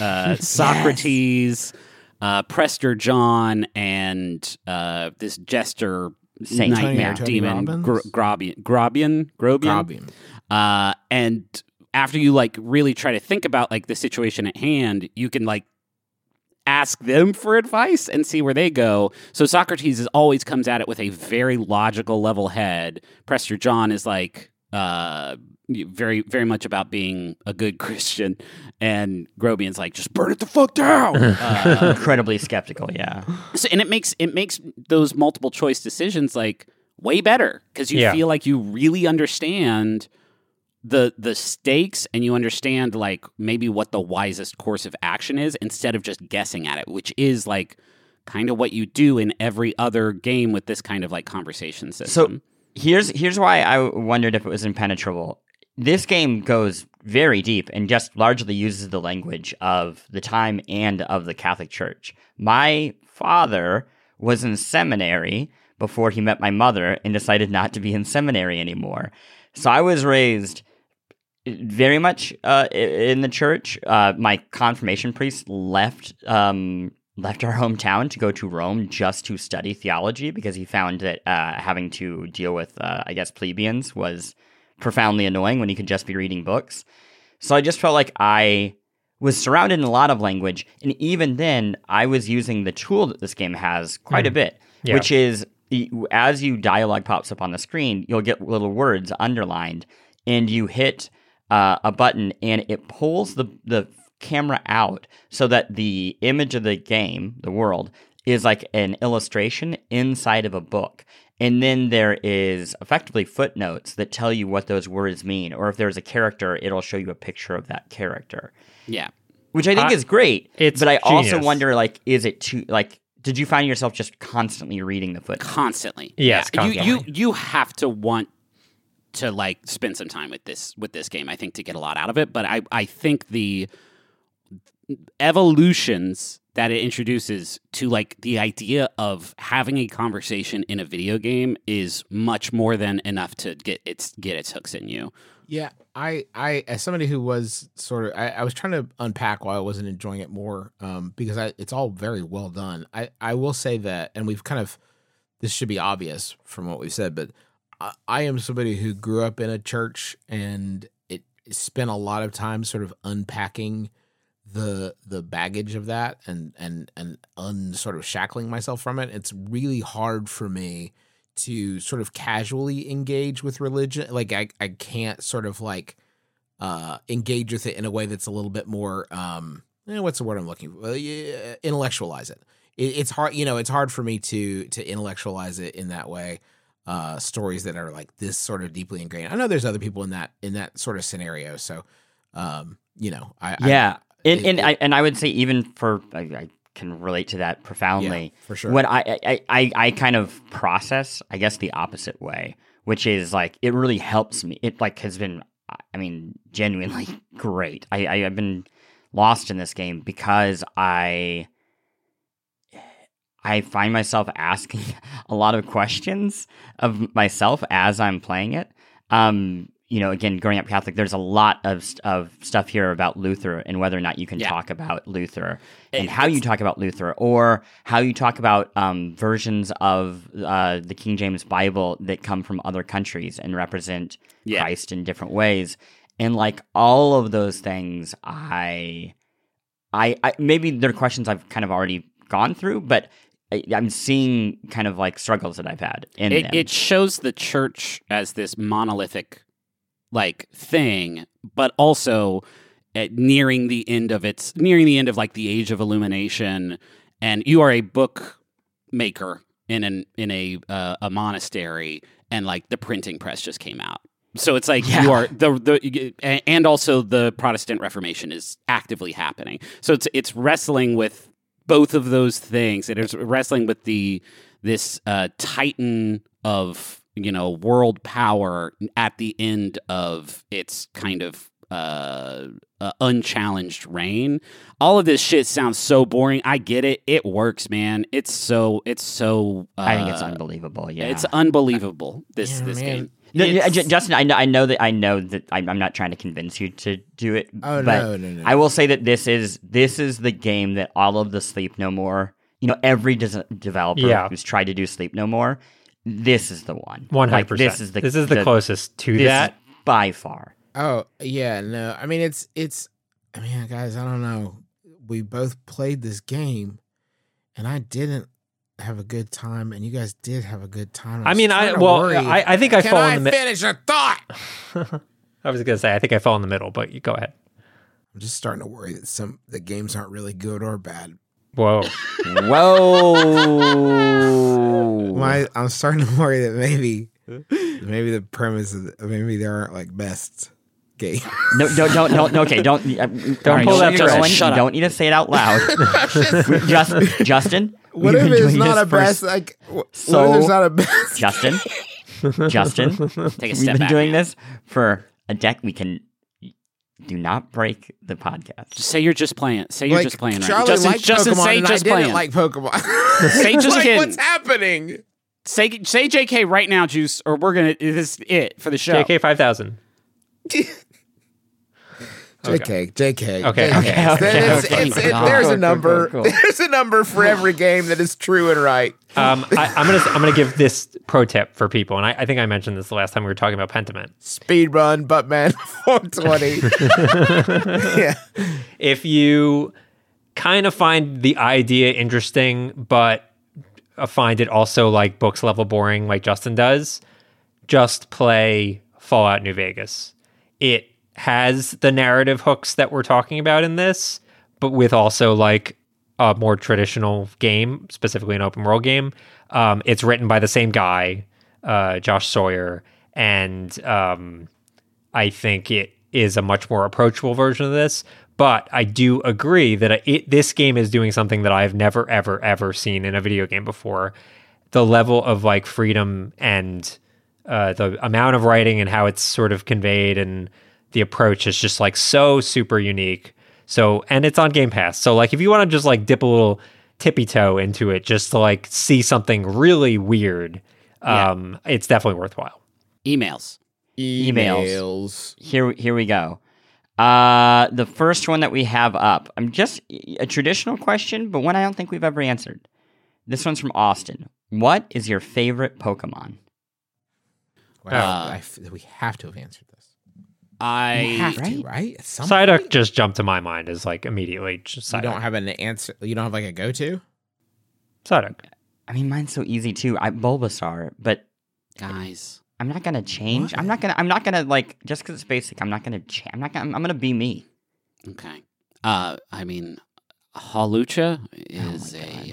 B: Socrates, Prester John, and this jester
E: Saint.
B: nightmare
A: Tony
B: demon
A: Robbins?
B: Grobian. And after you like really try to think about like the situation at hand, you can like ask them for advice and see where they go. So Socrates always comes at it with a very logical, level head. Prester John is like very, very much about being a good Christian, and Grobian's like, just burn it the fuck down.
E: Incredibly skeptical, yeah.
B: So, and it makes those multiple choice decisions like way better because you feel like you really understand the stakes, and you understand like maybe what the wisest course of action is instead of just guessing at it, which is like kind of what you do in every other game with this kind of like conversation system.
E: So here's why I wondered if it was impenetrable. This game goes very deep and just largely uses the language of the time and of the Catholic Church. My father was in seminary before he met my mother and decided not to be in seminary anymore. So I was raised very much in the church. My confirmation priest left our hometown to go to Rome just to study theology because he found that having to deal with, plebeians was profoundly annoying when he could just be reading books. So I just felt like I was surrounded in a lot of language, and even then, I was using the tool that this game has quite a bit, which is as dialogue pops up on the screen, you'll get little words underlined, and you hit a button, and it pulls the camera out so that the image of the game, the world, is like an illustration inside of a book. And then there is effectively footnotes that tell you what those words mean. Or if there's a character, it'll show you a picture of that character.
B: Yeah.
E: Which I think is great. But I
D: genius.
E: also wonder, like, is it too, like, did you find yourself just constantly reading the footnotes?
B: Constantly.
D: Yes,
B: Yeah.
D: constantly.
B: You have to want to like spend some time with this game, I think, to get a lot out of it. But I think the evolutions that it introduces to like the idea of having a conversation in a video game is much more than enough to get its hooks in you.
A: Yeah, I as somebody who was sort of, I was trying to unpack why I wasn't enjoying it more, because it's all very well done. I will say that, and we've kind of, this should be obvious from what we've said, but I am somebody who grew up in a church and it spent a lot of time sort of unpacking the baggage of that and sort of shackling myself from it. It's really hard for me to sort of casually engage with religion. Like I can't sort of like engage with it in a way that's a little bit more what's the word I'm looking for? Intellectualize it. It's hard, it's hard for me to intellectualize it in that way. Stories that are like this sort of deeply ingrained. I know there's other people in that sort of scenario. So
E: I would say even for I can relate to that profoundly.
A: Yeah, for sure.
E: What I kind of process, I guess, the opposite way, which is like it really helps me. It like has been, genuinely great. I've been lost in this game because I find myself asking a lot of questions of myself as I'm playing it. Again, growing up Catholic, there's a lot of stuff here about Luther and whether or not you can talk about Luther and how you talk about Luther, or how you talk about versions of the King James Bible that come from other countries and represent Christ in different ways. And like all of those things, I maybe they're questions I've kind of already gone through, but I'm seeing kind of like struggles that I've had in them.
B: It shows the church as this monolithic like thing, but also nearing the end of like the Age of Illumination, and you are a book maker in a monastery, and like the printing press just came out. So it's like you are and also the Protestant Reformation is actively happening. So it's wrestling with both of those things. It is wrestling with this titan of world power at the end of its kind of unchallenged reign. All of this shit sounds so boring. I get it. It works, man. It's so.
E: I think it's unbelievable. Yeah,
B: it's unbelievable. This game.
E: No, Justin, I know that I'm not trying to convince you to do it.
A: Oh,
E: but
A: no.
E: I will say that this is the game that all of the Sleep No More, every developer who's tried to do Sleep No More, this is the one.
D: 100%.
E: Like, this is
D: the closest to that
E: by far.
A: Oh yeah, no. I mean, it's. I mean, guys, I don't know. We both played this game, and I didn't have a good time, and you guys did have a good time.
D: I think I fall in the middle.
A: Finish a thought?
D: I was gonna say I think I fall in the middle, but you go ahead.
A: I'm just starting to worry that the games aren't really good or bad.
D: Whoa.
A: I'm starting to worry that maybe the premise is maybe there aren't like best games.
E: No, okay, don't
D: pull that thread.
E: You don't need to say it out loud. Justin.
A: What if it's not a best? Like,
E: so,
A: what if it's not a best?
E: Justin,
B: Take a step
E: we've been
B: back.
E: doing this for a decade. We can do not break the podcast.
B: Just say you're just playing. Say you're just playing. Right?
A: Charlie liked
B: Justin,
A: Pokemon,
B: say
A: and
B: just
A: I
B: playing.
A: didn't like Pokemon.
B: Say just
A: like,
B: kidding.
A: what's happening?
B: Say JK right now, Juice, or we're gonna. This is it for the show.
D: JK 5000.
A: JK.
D: Okay.
A: There's a number.
E: Cool.
A: There's a number for every game that is true and right.
D: I'm gonna give this pro tip for people, and I think I mentioned this the last time we were talking about Pentiment.
A: Speedrun, Buttman 420. Yeah.
D: If you kind of find the idea interesting, but find it also like books level boring, like Justin does, just play Fallout New Vegas. It has the narrative hooks that we're talking about in this, but with also like a more traditional game, specifically an open world game. It's written by the same guy, Josh Sawyer, and I think it is a much more approachable version of this. But I do agree that this game is doing something that I've never, ever, ever seen in a video game before. The level of like freedom and the amount of writing and how it's sort of conveyed and the approach is just like so super unique. So, and it's on Game Pass. So like if you want to just like dip a little tippy toe into it, just to like see something really weird, it's definitely worthwhile.
B: Emails.
E: Here we go. The first one that we have up, I'm just a traditional question, but one I don't think we've ever answered. This one's from Austin. What is your favorite Pokemon?
A: Wow, we have to have answered this. We have to, right?
D: Psyduck just jumped to my mind as like immediately just Psyduck.
A: You don't have an answer. You don't have like a go-to?
D: Psyduck.
E: I mean, mine's so easy too. Bulbasaur, but
B: Guys.
E: I'm not gonna change.
A: What?
E: I'm not gonna like just because it's basic. I'm not gonna change. I'm gonna be me.
B: Okay. I mean, Hawlucha is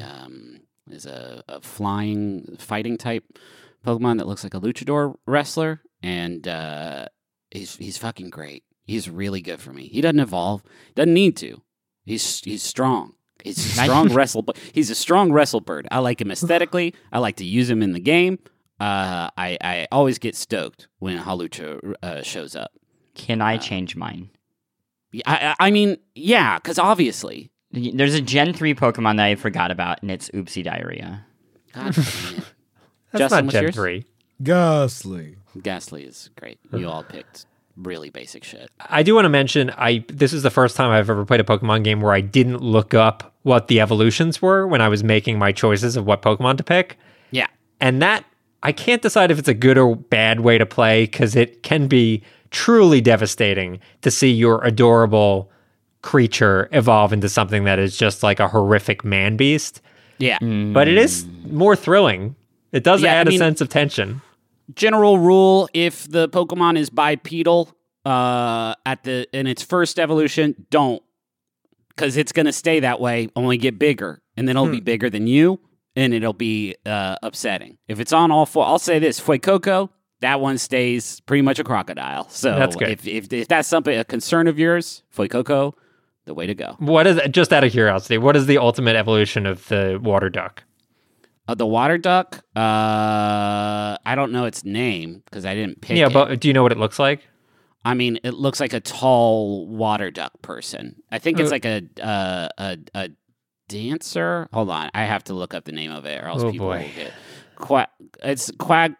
B: a flying fighting type Pokemon that looks like a luchador wrestler, and he's fucking great. He's really good for me. He doesn't evolve. Doesn't need to. He's strong. He's a strong He's a strong wrestle bird. I like him aesthetically. I like to use him in the game. I always get stoked when Hawlucha shows up.
E: Can I change mine?
B: I mean, yeah, because obviously.
E: There's a Gen 3 Pokemon that I forgot about, and it's Oopsie Diarrhea.
B: God damn it.
D: That's
B: Justin,
D: not
B: what's
D: Gen
B: yours?
D: 3.
A: Ghastly.
B: Ghastly is great. You all picked really basic shit.
D: I do want to mention, this is the first time I've ever played a Pokemon game where I didn't look up what the evolutions were when I was making my choices of what Pokemon to pick.
B: Yeah.
D: And that, I can't decide if it's a good or bad way to play, because it can be truly devastating to see your adorable creature evolve into something that is just like a horrific man beast.
B: Yeah.
D: But it is more thrilling. It does add a sense of tension.
B: General rule: if the Pokemon is bipedal in its first evolution, don't, because it's going to stay that way. Only get bigger, and then it'll be bigger than you, and it'll be upsetting. If it's on all four, I'll say this: Fuecoco, that one stays pretty much a crocodile. So
D: that's good.
B: If that's something a concern of yours, Fuecoco, the way to go.
D: What is, just out of curiosity, what is the ultimate evolution of the water duck?
B: The water duck, I don't know its name because I didn't pick it.
D: Yeah, but do you know what it looks like?
B: I mean, it looks like a tall water duck person. I think it's like a dancer. Hold on, I have to look up the name of it, or else people will get it's Quag.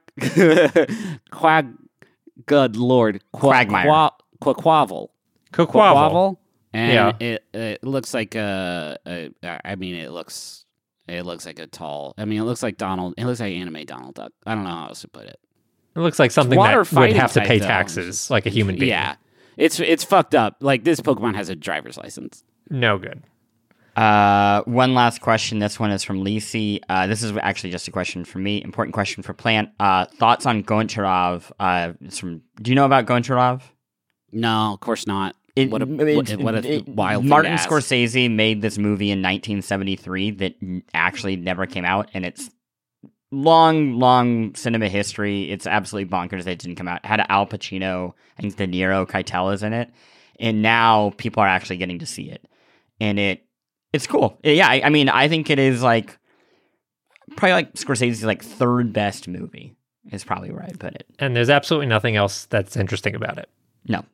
B: Good Lord,
E: Quagmire.
B: Quaquavel. And it looks like I mean, it looks like a tall. I mean, it looks like Donald. It looks like anime Donald Duck. I don't know how else to put it.
D: It looks like something
B: water
D: that would have to
B: fighting
D: pay
B: type, though.
D: taxes, like a human being.
B: Yeah, it's fucked up. Like, this Pokemon has a driver's license.
D: No good.
E: One last question. This one is from Lisi. This is actually just a question for me. Important question for Plant. Thoughts on Goncharov? Do you know about Goncharov?
B: No, of course not. What a wild thing
E: Martin
B: to ask.
E: Scorsese made this movie in 1973 that actually never came out, and it's long cinema history. It's absolutely bonkers that it didn't come out. It had Al Pacino, I think De Niro, Keitel is in it, and now people are actually getting to see it, and it's cool. Yeah, I mean, I think it is like probably like Scorsese's like third best movie is probably where I'd put it.
D: And there's absolutely nothing else that's interesting about it.
E: No,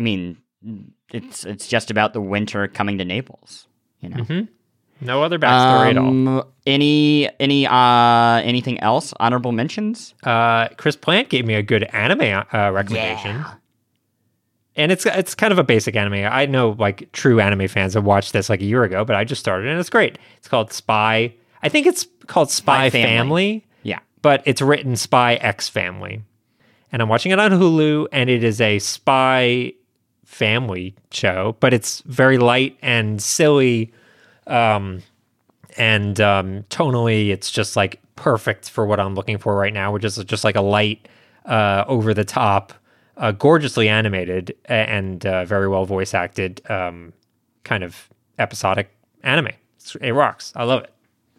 E: it's just about the winter coming to Naples, you know.
D: Mm-hmm. No other backstory at all.
E: Anything else? Honorable mentions?
D: Chris Plant gave me a good anime recommendation.
E: Yeah.
D: And it's kind of a basic anime. I know like true anime fans have watched this like a year ago, but I just started and it's great. It's called Spy. I think it's called Spy Family.
E: Yeah.
D: But it's written Spy X Family. And I'm watching it on Hulu, and it is a spy family show, but it's very light and silly. And tonally, it's just like perfect for what I'm looking for right now, which is just like a light, over the top, gorgeously animated and very well voice acted, kind of episodic anime. It rocks. I love it.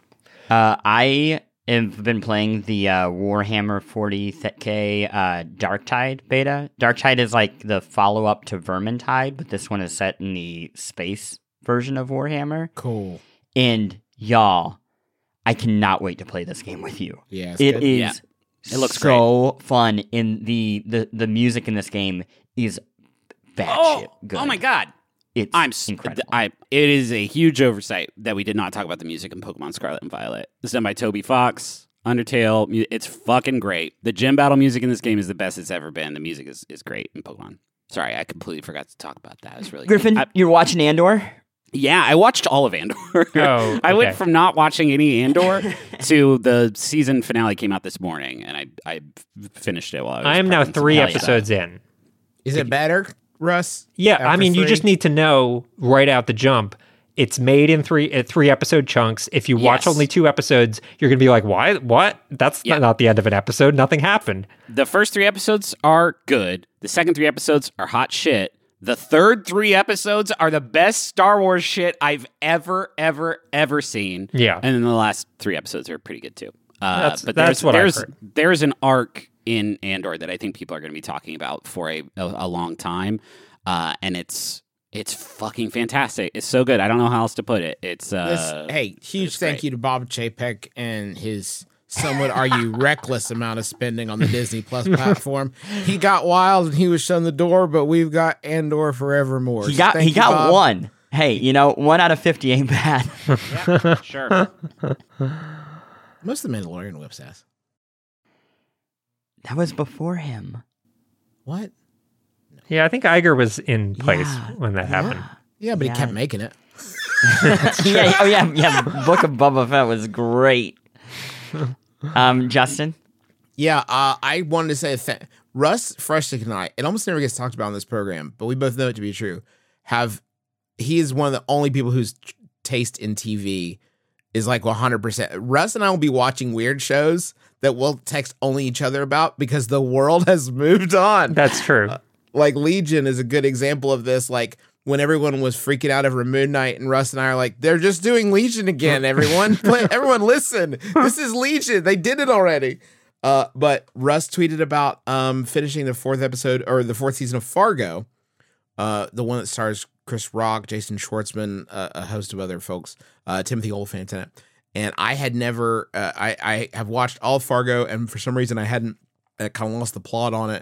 E: I have been playing the Warhammer 40K Darktide beta. Darktide is like the follow-up to Vermintide, but this one is set in the space version of Warhammer.
A: Cool.
E: And y'all, I cannot wait to play this game with you.
A: Yeah,
E: it is.
B: Yeah. It looks
E: so fun. And the music in this game is batshit good.
B: Oh my god.
E: It's incredible.
B: It is a huge oversight that we did not talk about the music in Pokemon Scarlet and Violet. It's done by Toby Fox, Undertale. It's fucking great. The gym battle music in this game is the best it's ever been. The music is great in Pokemon. Sorry, I completely forgot to talk about that. It was really
E: Griffin,
B: good.
E: you're watching Andor?
B: Yeah, I watched all of Andor.
D: Oh,
B: I went
D: okay.
B: from not watching any Andor to the season finale came out this morning, and I finished it while I was
D: I am now
B: prepping
D: 3
B: some
D: episodes in.
A: Is it better, Russ?
D: Yeah,
A: after
D: I mean, you
A: 3?
D: just need to know right out the jump. It's made in 3 episode chunks. If you watch
B: Yes.
D: only 2 episodes, you're going to be like, why? What? That's not the end of an episode. Nothing happened.
B: The first 3 episodes are good. The second 3 episodes are hot shit. The third 3 episodes are the best Star Wars shit I've ever seen.
D: Yeah.
B: And then the last 3 episodes are pretty good too.
D: That's
B: there's,
D: what I've
B: there's,
D: heard.
B: There's an arc in Andor that I think people are going to be talking about for a long time. And it's fucking fantastic. It's so good. I don't know how else to put it. It's
A: hey, huge
B: it's
A: thank
B: great.
A: you to Bob Chapek and his, some would argue, reckless amount of spending on the Disney Plus platform. He got wild and he was shutting the door, but we've got Andor forevermore.
E: He
A: So
E: got
A: thank you,
E: got
A: Bob.
E: 1. Hey, 1 out of 50 ain't bad.
B: Yeah, sure.
A: Most of the Mandalorian whips ass.
E: That was before him.
A: What?
D: Yeah, I think Iger was in place
E: Yeah.
D: when that happened.
A: Yeah, but
E: Yeah.
A: he kept making it.
E: yeah. Book of Boba Fett was great. Justin?
A: Yeah, I wanted to say Russ Frushtick and I, it almost never gets talked about on this program, but we both know it to be true, he is one of the only people whose taste in TV is like 100%. Russ and I will be watching weird shows that we'll text only each other about because the world has moved on.
D: That's true.
A: Like Legion is a good example of this. Like when everyone was freaking out over Moon Knight, and Russ and I are like, they're just doing Legion again. Everyone, everyone, listen. This is Legion. They did it already. But Russ tweeted about finishing the 4th episode or the 4th season of Fargo, the one that stars Chris Rock, Jason Schwartzman, a host of other folks, Timothy Olyphant in it. And I had never, I have watched all Fargo, and for some reason I hadn't kind of lost the plot on it.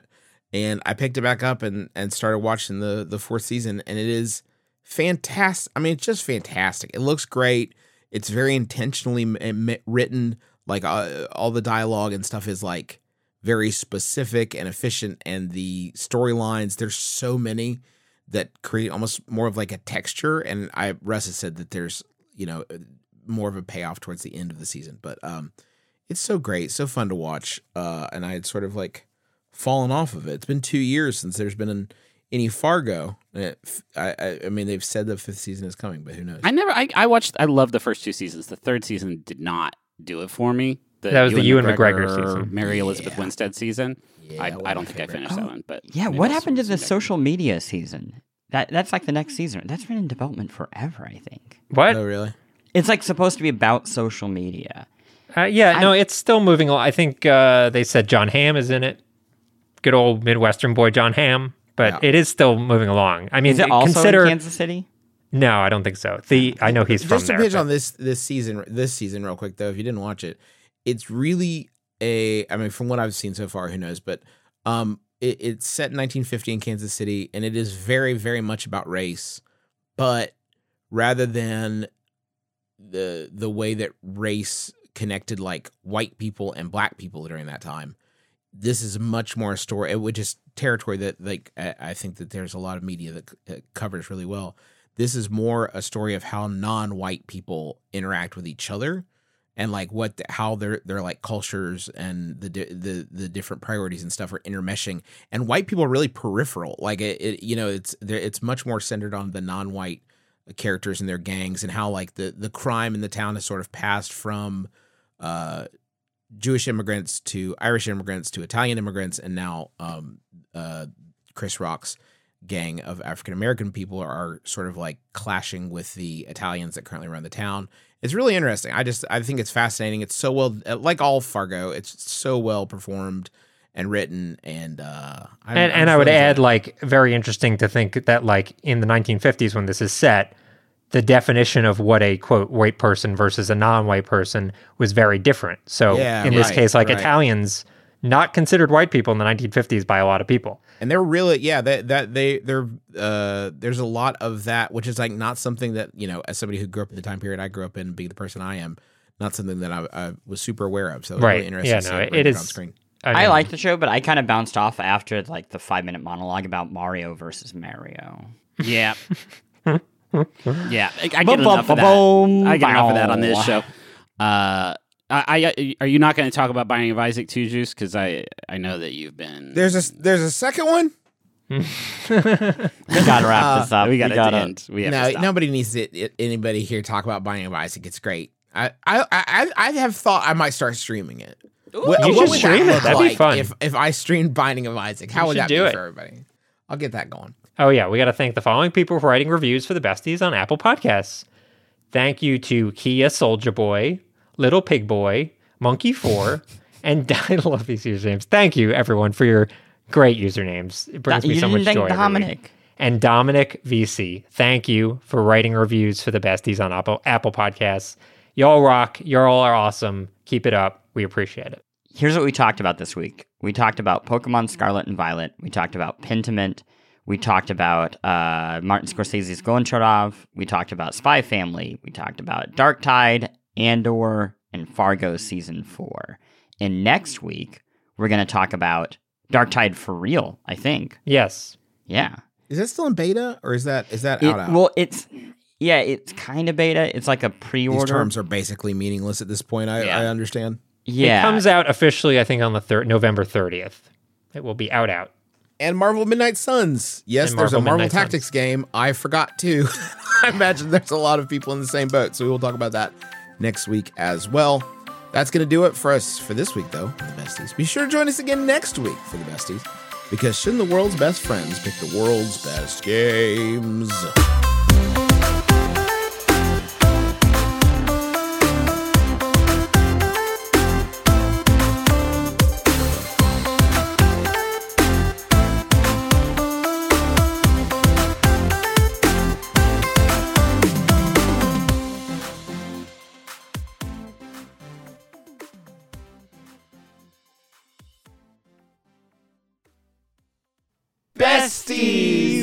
A: And I picked it back up and started watching the fourth season, and it is fantastic. I mean, it's just fantastic. It looks great. It's very intentionally written. Like all the dialogue and stuff is like very specific and efficient, and the storylines, there's so many that create almost more of like a texture. And Russ has said that there's, more of a payoff towards the end of the season, but it's so great, so fun to watch. And I had sort of like fallen off of it. It's been 2 years since there's been any Fargo. I mean, they've said the fifth season is coming, but who knows?
B: I loved the first two seasons. The third season did not do it for me.
D: That was the Ewan McGregor season.
B: Mary Elizabeth Winstead season.
A: Yeah,
B: I don't think I finished that one. But
E: Yeah, what happened to the social media season? That's like the next season. That's been in development forever, I think.
D: What?
A: Oh, really?
E: It's like supposed to be about social media.
D: No, it's still moving along. I think they said John Hamm is in it. Good old Midwestern boy John Hamm. But it is still moving along. I mean,
E: is it also in Kansas City?
D: No, I don't think so. I know he's from
A: Just
D: there.
A: to pitch on this season real quick, though, if you didn't watch it, it's really from what I've seen so far, who knows, but it's set in 1950 in Kansas City, and it is very, very much about race, but rather than the way that race connected like white people and black people during that time, this is much more a story, which is territory that like I think that there's a lot of media that covers really well. This is more a story of how non-white people interact with each other, and like how their like cultures and the different priorities and stuff are intermeshing. And white people are really peripheral. Like it's much more centered on the non-white characters and their gangs, and how like the crime in the town has sort of passed from Jewish immigrants to Irish immigrants to Italian immigrants, and now Chris Rock's gang of African American people are sort of like clashing with the Italians that currently run the town. It's really interesting. I think it's fascinating. It's so well, like all Fargo, it's so well performed and written, and
D: I would add, like, very interesting to think that, like, in the 1950s when this is set, the definition of what a, quote, white person versus a non-white person was very different. So in this case, like, Italians, not considered white people in the 1950s by a lot of people.
A: And they're really, there's a lot of that, which is like not something that, as somebody who grew up in the time period I grew up in, being the person I am, not something that I was super aware of. So it's really interesting to see it on screen.
E: I like the show, but I kind of bounced off after like the 5-minute monologue about Mario versus Mario.
B: Yeah. Yeah, I get enough of that. I get enough of that on this show. Are you not going to talk about Binding of Isaac 2, Juice? Because I know that you've been.
A: There's a second one.
E: We gotta wrap this up.
B: We gotta end. We have to stop.
A: Nobody needs anybody here talk about Binding of Isaac. It's great. I have thought I might start streaming it.
D: You should stream it. That'd be fun.
A: If I streamed Binding of Isaac, how would that be for everybody? I'll get that going.
D: Oh yeah, we got to thank the following people for writing reviews for the besties on Apple Podcasts. Thank you to Kia Soldier Boy, Little Pig Boy, Monkey 4, and I love these usernames. Thank you, everyone, for your great usernames. It brings me so much joy.
E: Dominic.
D: And Dominic VC. Thank you for writing reviews for the besties on Apple Podcasts. Y'all rock. Y'all are awesome. Keep it up. We appreciate it.
E: Here's what we talked about this week. We talked about Pokemon Scarlet and Violet. We talked about Pentiment. We talked about Martin Scorsese's Goncharov. We talked about Spy Family. We talked about Dark Tide, Andor, and Fargo Season 4. And next week, we're going to talk about Dark Tide for real, I think.
D: Yes.
E: Yeah.
A: Is that still in beta, or is that out?
E: Well, it's kind of beta. It's like a pre-order.
A: These terms are basically meaningless at this point, I understand.
E: Yeah.
D: It comes out officially, I think, on the November 30th. It will be out.
A: And Marvel Midnight Suns. Yes, there's a Marvel Tactics game. I forgot to. I imagine there's a lot of people in the same boat, so we will talk about that next week as well. That's going to do it for us for this week, though, the besties. Be sure to join us again next week for the besties, because shouldn't the world's best friends pick the world's best games? besties.